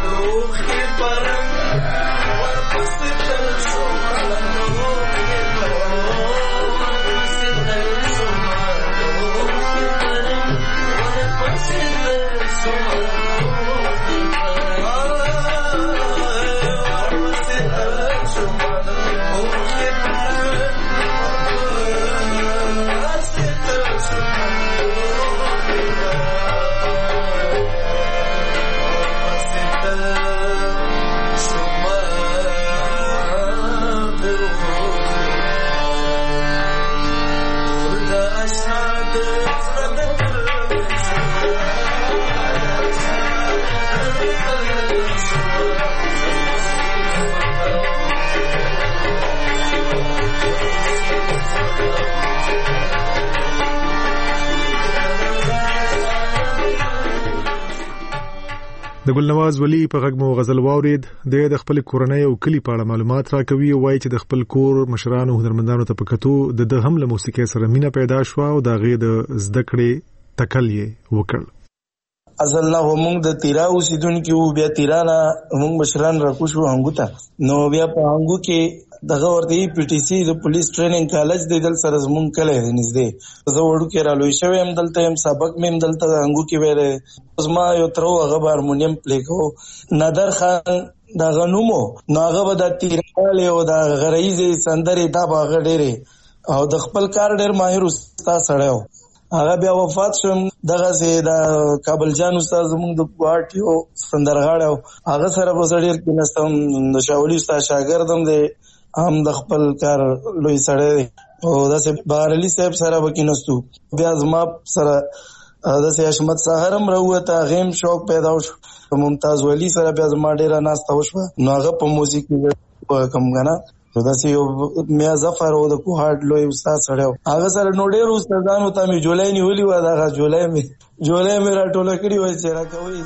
د ګلنواز ولی په غږ مو غزل واورید. د خپل کورنۍ او کلی په اړه معلومات راکوي او وایي چې د خپل کور مشرانو هنرمندانو ته په کتو د هم له موسیقۍ سره مینه پیدا شو او د غي د زده کړې تکل یې وکړ. اصل نه موږ د تیرا اوسیدونکو بیا تیرانا موږ مشران راکوشو هنګو ته نو بیا په هنګو کې دغه ورته پی ټی سی د پولیس ټریننګ کالج د دل سره زمون کله نږدې زه وړو کې را لوي شوی هم دلته هم سبق مې هم دلته هنګو کې وره زما یو تر هغه هارمونیم پلی کو نادر خان دا غنومو ناغه به د تیراله او د غریزي سندري دا باغ ډېره او د خپل کار ډېر ماهر استاد سره هغه بیا وفات شو. دغه سي د کابل جان استاد زموږ د پارټیو سندرغاړو هغه سره په ډېر کې نستم د شاولي استاد شاګردم دی هم د خپل کار لوی سره او داسې بهرلی صاحب سره وکینستو بیا زما سره داسې حشمت سحرم راوته غیم شوق پیدا شو ممتاز ولی سره بیا زما ډیره ناسته وشو نو هغه په موسیقي کم غنا داسې یو میا ظفر او د کوهاټ لوی استاد سره هغه سره نو ډیر استادانو ته می جولای نیولې و دا جولای می جولای می راټوله کړی و چې راکوي.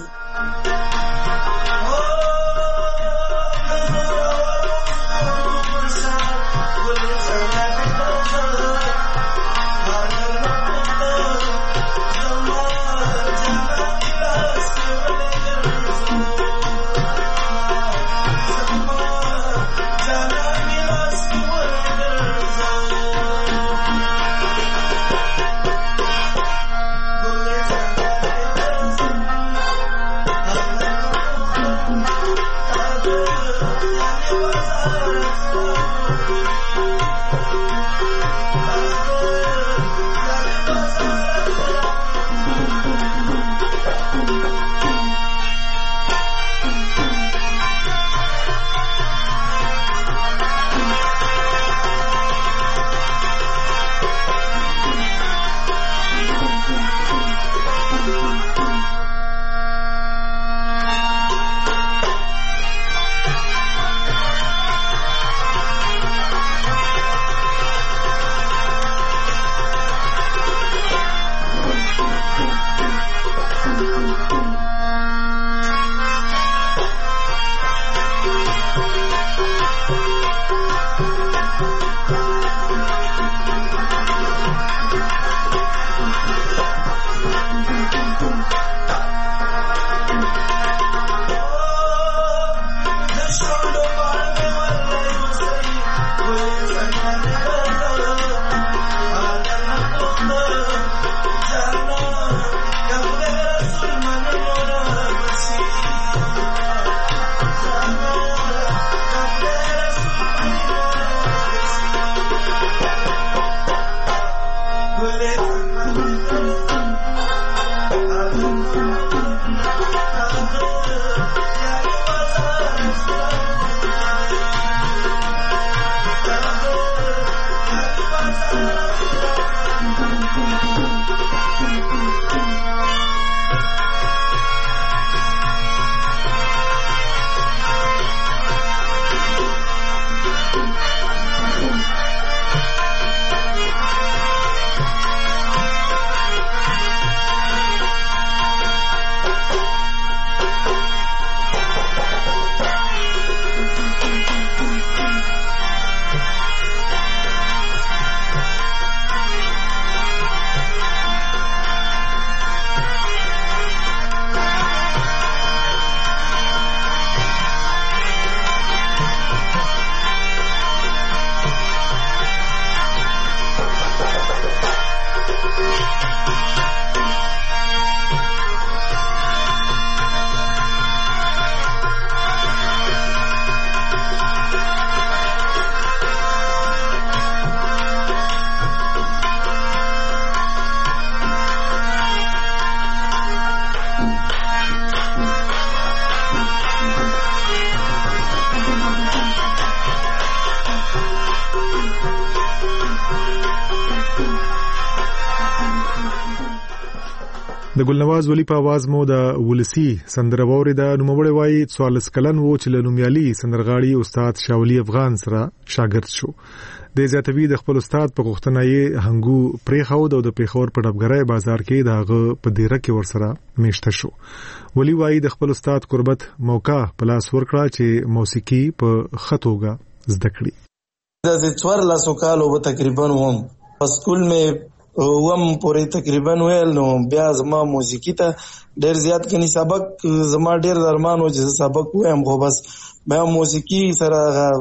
د ګلنواز ولی په आवाज مو د ولسی سندره ووري د نوموړی وای څوارلس کلن وو چې له نومیالي سندرغاړي استاد شاولی افغان سره شاګرد شو. د زیاتوی د خپل استاد په غوښتنه یې هنګو پریخو د پیښور په ډبګرای بازار کې دغه په دیره کې ورسره میشته شو. ولی وای د خپل استاد قربت موقع پلاس ورکړه چې موسیقي په خطوګه زده کړي. د څوارلس کالو په تقریبا وم په سکول مې وم پورې تقریبا ویل نو بیا زما موسیقي ته ډېر زیات کني سبق زما ډېر درمان و چې سبق وایم خو بس بیا موسیقي سره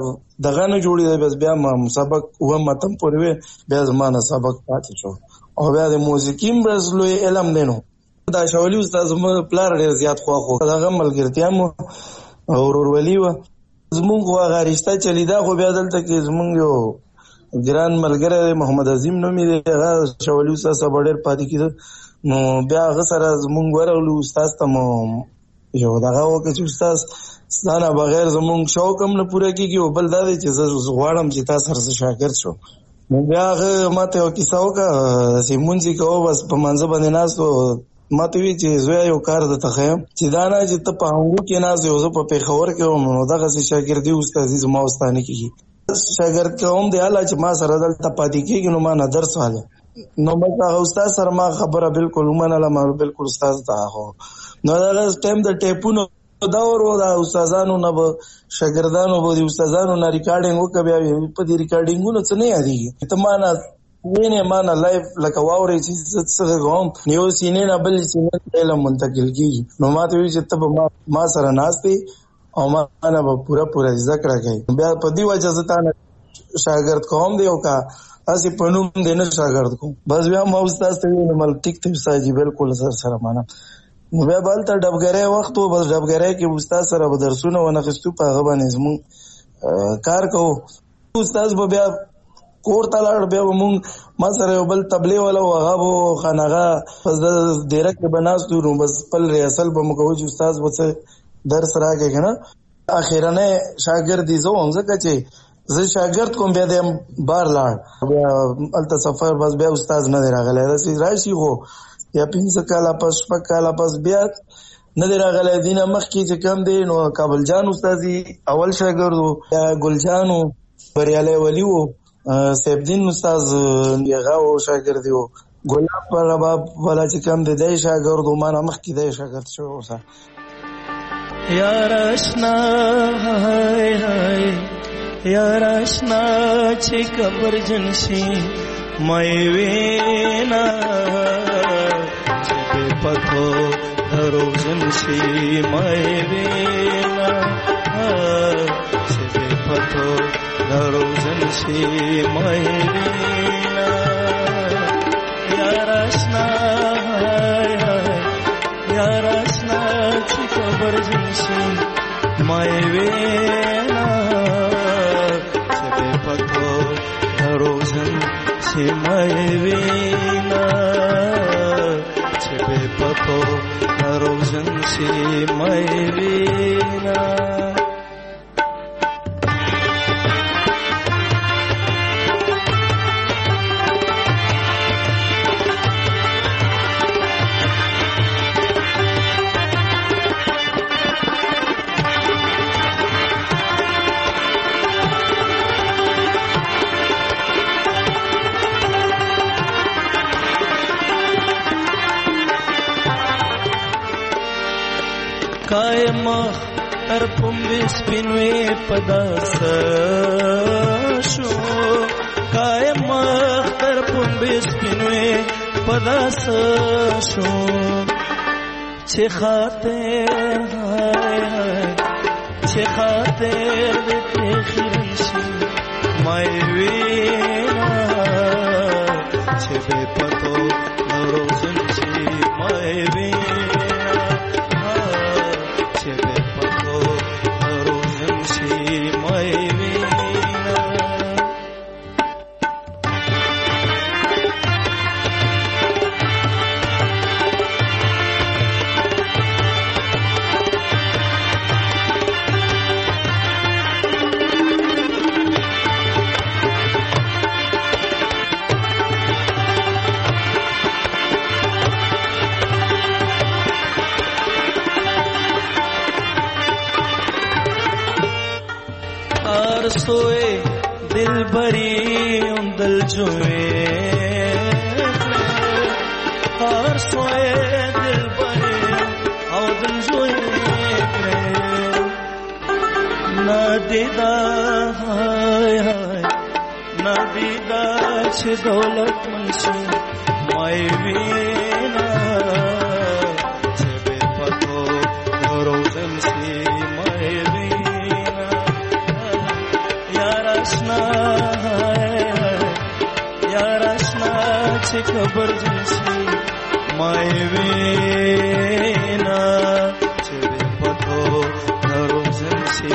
دغه نه جوړې بس بیا ما سبق وم متم پورې بیا زما نه سبق پاتې شو او بیا د موسیقي بس لوی علم دینو دا شاولی استاد زما پلار ډېر زیات خو خو دغه ملګرتیا مو او ورولي و زمونږ خو هغه رشته چلیدا خو بیا دلته کې زمونږ یو ګران ملګری محمد عظیم نومي دی هغه شاولی استاد سره ډېر پاتې کېده نو بیا هغه سره زمونږ ورغلو استاد ته مو یو دغه وکړه چې استاد ستانه بغیر زمونږ شوق هم نه پوره کېږي او بل دا دی چې زه غواړم چې تا سره شاګرد شم. نو بیا هغه ماته یو کیسه وکړه چې مونځ یې کوه بس په منځه باندې ناست و ماته وی چې زوی یو کار درته ښیم چې دا نه چې ته په هنګو کې ناست یې زه په پېښور کې وم نو دغسې شاګردي استادي زما استانه کېږي شاګرد کوم دی الله چې ما سره دلته پاتې کېږي نو ما نه درس واله نو بس هغه استاد سره ما خبره بالکل ومنله ما بالکل استاد ته خو نو دا ټایم د ټیپونو دا ورو دا استادانو نه به شاګردانو به د استادانو نه ریکارډینګ وکړه بیا په دې ریکارډینګونو څه نه یادېږي ته ما نه وینې ما نه لایف لکه واورې چې څه کوم یو سینې نه بل سینې علم منتقل کېږي نو ما ته وایي چې ته به ما سره ناست او ما نه به پوره پوره زده کړه کوي بیا په دې وجه زه تا نه شاګرد کوم دی او کا هسې په نوم دی نه شاګرد کوم بس بیا ما استاد ته ویل مل ټیک دی استاد جي بالکل سر سره منم نو بیا بلته ډبګری وخت و بس ډبګری کې استاد سره به درسونه ونخیستو په هغه باندې زمونږ کار کوو استاد به بیا کور ته لاړ بیا به مونږ ما سره یو بل تبلې والا و هغه به خانهغه بس د دیره کې به ناست نو بس خپل ریاسل به مو کوو چې استاد به څه درس راکې که نه اخیرنی شاګرد یې زه وم ځکه چې زه شاګرد کوم بیا د بار لاړ بیا هلته سفر بس بیا استاد نه دی راغلی داسې راشي خو یا پنځه کاله پس شپږ کاله پس بیا نه دی راغلی دې نه مخکې چې کم دی نو کابل جان استاد اول شاګرد و بیا ګل جان و بریالی ولی و سیفدین استاد هغه و شاګرد و ګلاب پر رباب والا چې کم دی دی شاګرد و ما نه مخکې دی شاګرد شوی اوسه یار آشنا های های یار آشنا چې قبر جنشي مې وینا چې په پتو درو جنشي مې وینا چې په پتو درو جنشي مې وینا یار آشنا های های یار آشنا چې قبر جنشي مې وینا چې په پتو درو جنشي مې وینا چې په پتو درو جنشي مې وینا قائم تر پمبې سپینوي پداس شو قائم تر پمبې سپینوي پداس شو چې خاطر هاي هاي چې خاطر دې خیرن شي مې وینا چې به پتو نورو شي مې وینا سوئے دل بری دل جوئے ہر سوئے دل بری او دل جوئے نہ دیدا ہائے ہائے نہ دیدا چھ دولت منشی مائی وینا چھ بے پتو روزن سی مائی وینا یار اشنا یار اشنا چھ خبر جنسی مائی وینا چھ بے پتو روزن سی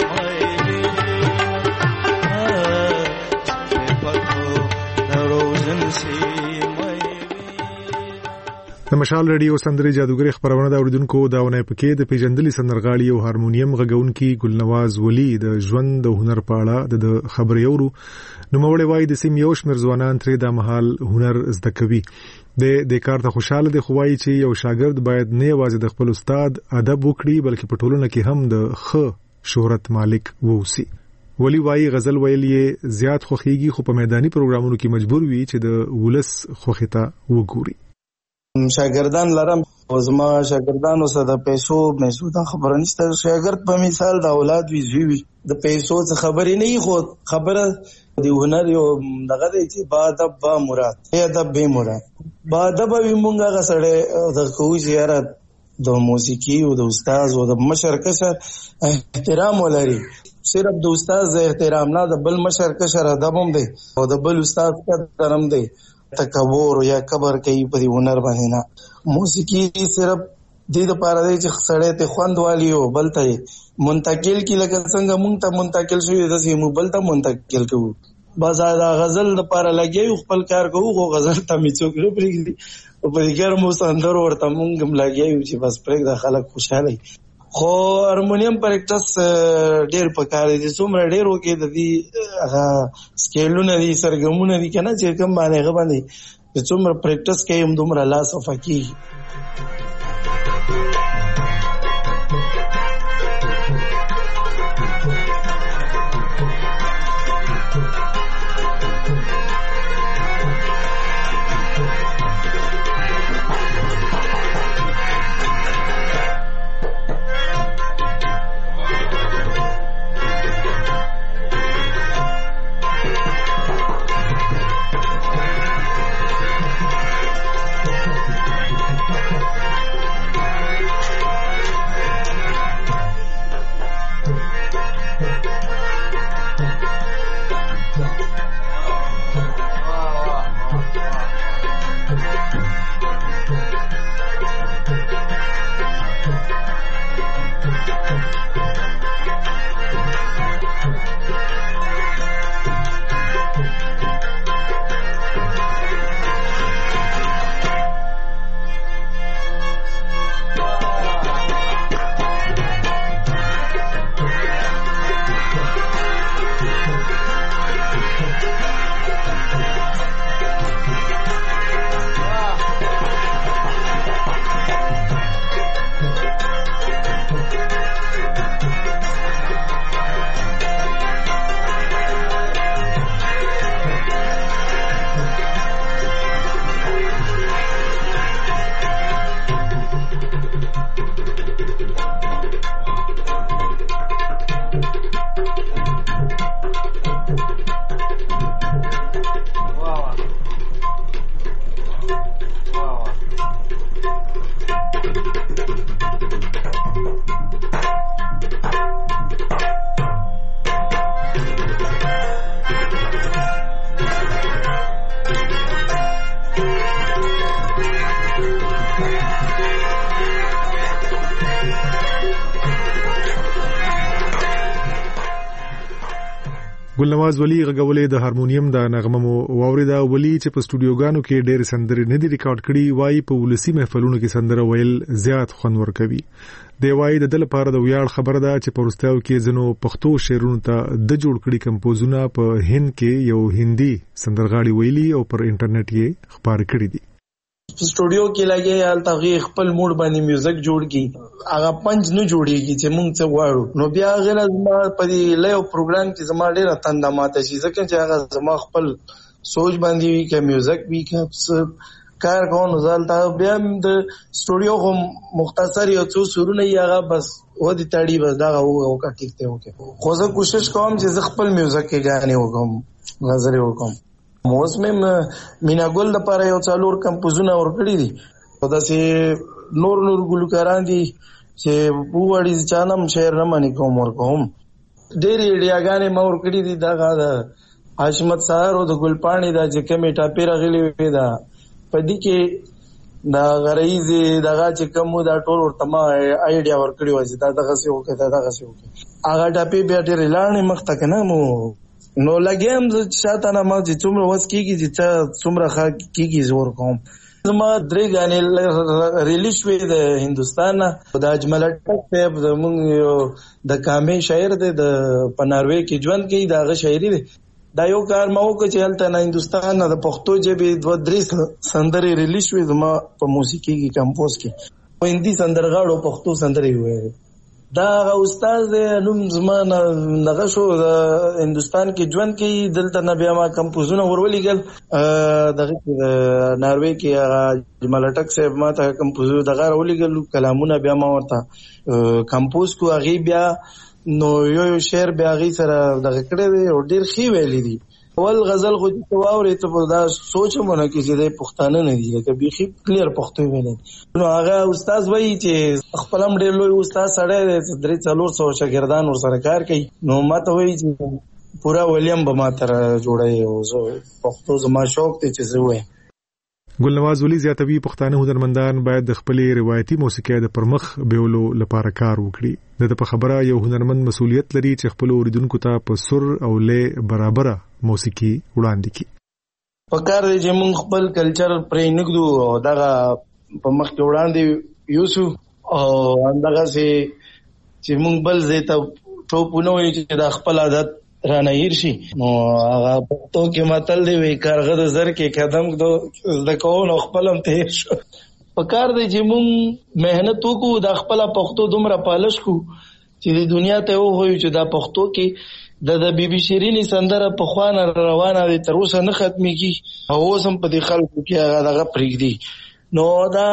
د مشال رادیو سندري جادوګر خبرونه دا اوریدونکو داونه پکې د پیجندلي سندرغاړي او هارمونیم غږونکي ګلنواز ولی د ژوند د هنر په اړه د خبرې اورو نو مولوی وای د سیم یو شمیر ځوانان ترې د محل هنر زده کوي د د کار ته خوشاله دي خوای چې یو شاګرد باید نه یوازې د خپل استاد ادب وکړي بلکې په ټولنه کې هم د ښه شهرت مالک ووسی ولی وای غزل ویل یې زیات خوخيږي خو په میداني پروګرامونو کې مجبور وي چې د ولس خوخته وګوري شاګردان لرم او زما شاګردانو سره د پیسو مېسو د خبره نشته شاګرد په مثال د اولاد وی زوی د پیسو څخه خبرې نه خو خبره د هنر یو دغه دی چې با ادب با مراد یا ادب به مراد با ادب وی مونږه غسړې د کوی زیارت د موسیقي او د استاد او د مشر کسر احترام ولري صرف د استاد احترام نه د بل مشر کسر ادب هم دی او د بل استاد قدر هم دی تکبر یا کبر کوي په هنر باندې نه موسیقي صرف د دې لپاره دی چې سړی ته خوند والی او بل ته منتقل کی لکه څنګه مونږ ته منتقل شوی د سیمو بل ته منتقل کوو بازار غزل لپاره لګي خپل کار کوو خو غزل ته می څوک نه پریږدي او په دې ګرمو سندرو ورته مونږ هم لګي چې بس پرېږ د خلک خوشاله خو هارمونیم پریکټس ډېر پکاره دي څومره ډېر وکي د دې هغه سکیلونه دي سرګمونه دي کنه چې کوم باندې غو باندې څومره پریکټس کوي هم دومره لاس افکی ګلنواز ولی غږولې د هارمونیم د نغمه مو واوریدا ولی چې په سټوډیوګانو کې ډېر سندرې نه دي ریکارډ کړي وای په ولسی محفلونو کې سندره ویل زیات خوند ورکوي دی وای د دل لپاره د ویاړ خبره ده چې پرستاو کې زنو پښتو شعرونو ته د جوړ کړي کمپوزونه په هند کې یو هندي سندرغاړي ویلي او پر انټرنیټ یې خبر کړي دي سټوډیو کې لګي حالت غي خپل موډ باندې میوزیک جوړ کی هغه پنځ نه جوړیږي چې مونږ څه غواړو. نو بیا غیر زما په دې لایو پروګرام کې زما ډیره تنده ماته شي ځکه چې هغه زما خپل سوچ باندې وی کې میوزیک وی کې کار کوم زالتا بیا د سټوډیو هم مختصر یو څو سرونه یې هغه بس و دي تاړي بس دا او کا ټیکته وکي. خو زه کوشش کوم چې خپل میوزیک کې غانې وکم غزل وکم. موسم مینا ګل د پاره یو څلور کمپوزونه ورکړي دي او داسې نور نور ګلوکاران دي چې بووړي چانم شعر نه مانی کوم ورکوم. ډېری ډیاګانې ما ورکړي دي دا غا حشمت سهار او د ګلپاڼي دا چې کمی ټاپی راغلي وي دا پدې کې دا غریزي دغه چې کوم دا ټول ورته ما آیډیا ورکړي و چې دا دغه څه وکړه دا دغه څه وکړه هغه ټاپی بیا ډېر لاړې مخ ته کنه مو نو لګیم چې شاته نه ما چې څومره وس کیږي چې څومره ښه کیږي زور کوم. زما درې غانې ریلیز شوې د هندستان د اجمل ټک صاحب زمونږ د کامې شاعر دی د پناروي کې ژوند کوي دغه شاعري دی. دا یو کار ما وکړ چې هلته نه هندستان نه د پښتو ژبې دوه درې سندرې ریلیز شوې زما په موسیقي کې کمپوز کې په هندي سندرغاړو پښتو سندرې وې. دا استاد دی نوم زما نغه شو د هندستان کې ژوند کوي دلته نه بیا ما کمپوزونه ورولېګل دغه ناروی کې اجمل ټک صاحب ما ته کمپوز دغه ورولېګل کلامونه بیا ما ورته کمپوز کو هغه بیا نو یو یو شعر بیا هغه سره دغه کړی دی او ډیر ښه ویلي دي. اول غزل خو چې واورې ته دا سوچمونه کې چې د پښتانه نه دي لکه بیخي کلیر پښتو ویلي نو هغه استاد وایي چې خپل هم ډېر لوی استاد سړی دی درې څلور سوه شاګردان ورسره کار کوي. نو ما ته وایي چې پوره ولیم به ما تر جوړوي او زه پښتو زما شوق دی چې زه وایم. ګلنواز ولی زیاتوي پښتانه هنرمندان باید د خپلې روایتي موسیقۍ د پرمخ بیولو لپاره کار وکړي. د په خبره یو هنرمند مسؤلیت لري چې خپل اوریدونکو ته په سر او لې برابره موسیقي وړاندې کړي. په کار دی چې موږ خپل کلچر پرې نګدو او دغه په مخ کې وړاندې یوسو او همدغه سي چې موږ بل ځای ته ټوپونه وایو چې د خپل عادت رانه هیر شي. نو هغه پښتو کې متل دی وی کارغه د زر کې قدم دو د کوو نو خپل هم تیر شو. په کار دی چې موږ مهنت وکړو د خپل پښتو دومره پالش کو چې د دنیا ته وایو چې دا پښتو کې د د بی بی شیرینی سندره په خوانه روانه دي تر اوسه نه ختميږي او اوس هم په دې خلکو کې هغه دغه پرېږدي. نو دا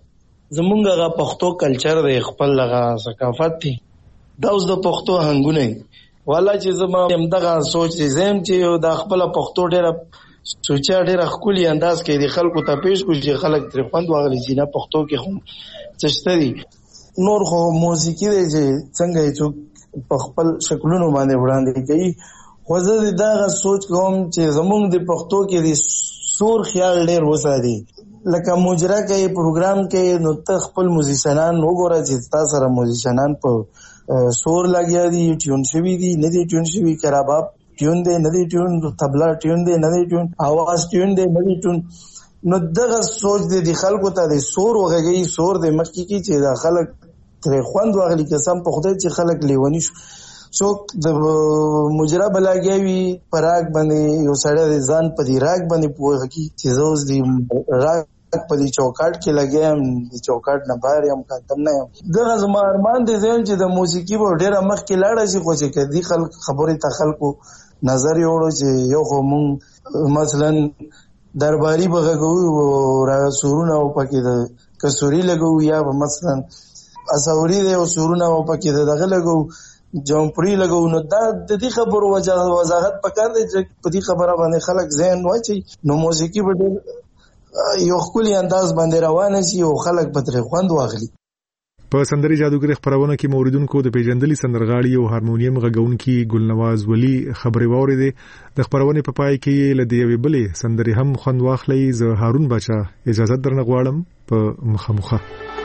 زمونږ هغه پښتو کلچر دی خپل هغه ثقافت دی دا اوس د پښتو هنګونه دي. والا چې زما همدغه سوچ زم چې د خپل پښتو ډېر سوچا ډېر خولي انداز کې د خلکو ته پیش کوي چې خلک تر خوند واغلي چې نه پښتو کې هم چشتري نور خو موسیقي دی چې څنګه چې په خپل شکلونو باندې وړاندې کوي. خو زه دغه سوچ کوم چې زمونږ د پښتو کې د سور خیال ډېر وساتي لکه مجرا کوي پروګرام کې نو ته خپل موزیشنان وګوره چې تاسو سره موزیشنان په سور لګیا دي ټیون شوی دي نه دي ټیون شوی کراباب ټیون دی نه دي ټیون طبلا ټیون دی نه دي ټیون आवाज ټیون دی نه دي ټیون. نو دغه سوچ دي خلکو ته د سور وغږی سور د مخکې کی چې د خلک تر خوند واغلي قسم په خدای چې خلک لیونی شو. څوک د مجرا بلاګیوي پراګ باندې یو سړی ځان په دی راګ باندې پوهه کی چې زوز دی راګ په دې چوکاټ کې لګیم د چوکاټ نه بهر یم کاتم نه یم. دغه زما ارمان دي زم چې د موسیقي په ډیره مخ کې لاړه شي خو چې کدي خلک خبرې ته خلکو نظر یوړو چې یو خو مونږ مثلا درباري بغږو را سورونه او پکې د کسوري لګو یا مثلا اسوري دی او سورونه او پکې دغه لګو جمپری لګو. نو دا د دې خبرو وضاحت پکار دی چې په دې خبره باندې خلک ذهن واچي نو موسیقي به ډېر یو خولي انداز باندې روانه شي او خلک به تر خوند واخلي. په سندري جادوګر خبرونه کې موریدونکو د پیژندلي سندرغاړي او هارمونیم غږونکي ګلنواز ولی خبري واوریدې. د خبرونه په پای کې له دې ویبلې سندري هم خوند واخلي. زه هارون بچا اجازه درنه غواړم په مخامخه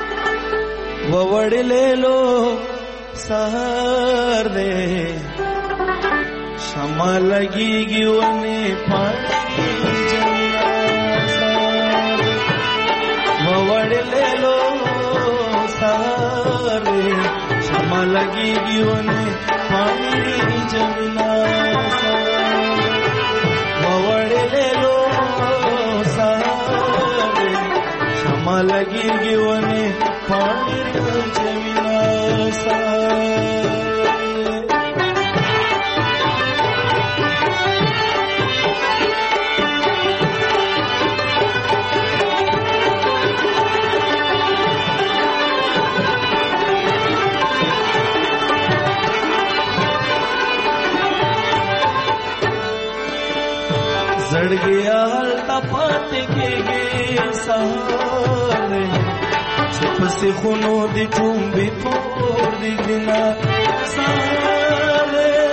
ووړلې لو سحر دې شمع لګيږي ونه پاتې وړلې لو ساره شمع لګيږي ونه پانی جمنا وړلې لو ساره شما لګيږي ونه پاڼې جمینا زړګیا هلته پاتې کېږي سهار چې پسې خونو دي ټومبې تور دي ګنا سهار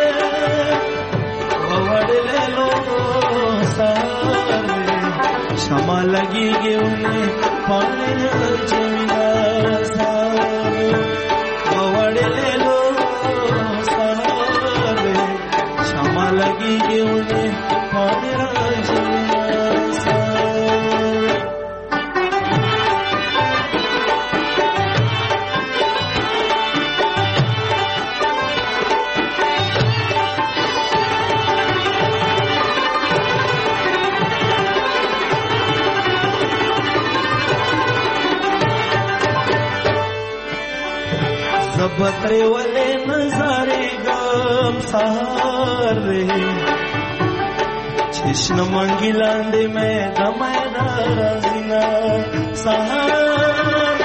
وړلې لو سهار شمع لګيږي ونه پاڼې جمینا سهار وړلې لو سهار شمع لګيږي ونه پاڼې زبترے والے نظارے گام سہار رہے چشن مانگی لاندے میں دمینا رازینا سہار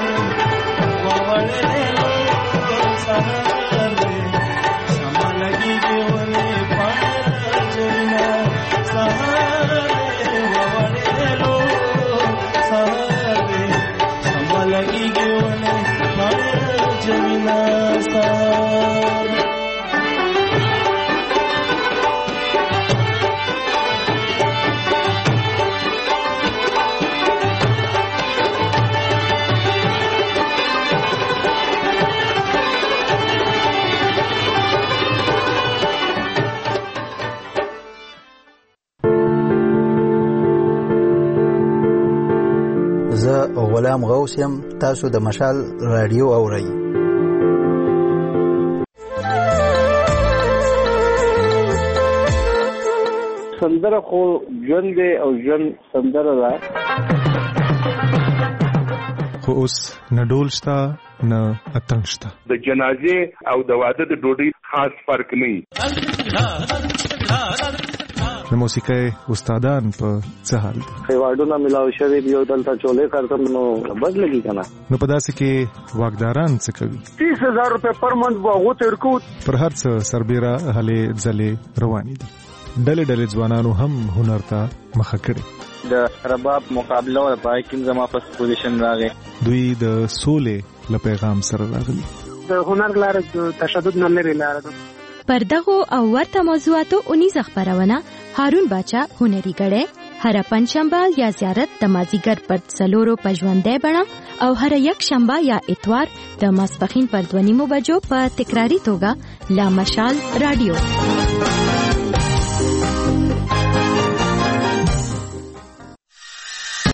ووڑے لے لو سہار شما لگی گیونے پانا جمینا سہار ووڑے لے لو سہار شما لگی گیونے پانا جمینا سہار غلام غوث یم تاسو د مشال رادیو اورئ سندره خو ژوند دی او ژوند سندره ده خو اوس نه ډول شته نه اتڼ شته د جنازې او د واده د ډوډۍ خاص فرق نه د موسیقۍ استادان په څه حال دي ایوارډونه ملاو شوي دي او دلته چولې کارتم نو بد لګي کنه نو په داسې کې واګداران څه کوي تیس هزار روپے پر منت باغو ترکو پر هر څه سربېره هلې ځلې روانې دي ډلې ډلې ځوانانو هم هنر ته مخه کړې د رباب مقابله او پای کې زما په پوزیشن راغی دوی د سولې له پیغام سره راغلي د هنر لاره د تشدد نه لري لاره ده پر دغه او ورته موضوعاتو اونیز خبرونه هارون باچا هنري غړې هر پنځشنبه یا زیارت د مازیګر پر څلورو پژوندې بڼه او هر یک شنبه یا اتوار د ماسپخین پر دوه نیمو بجو په تکراری توګه لا مشال رادیو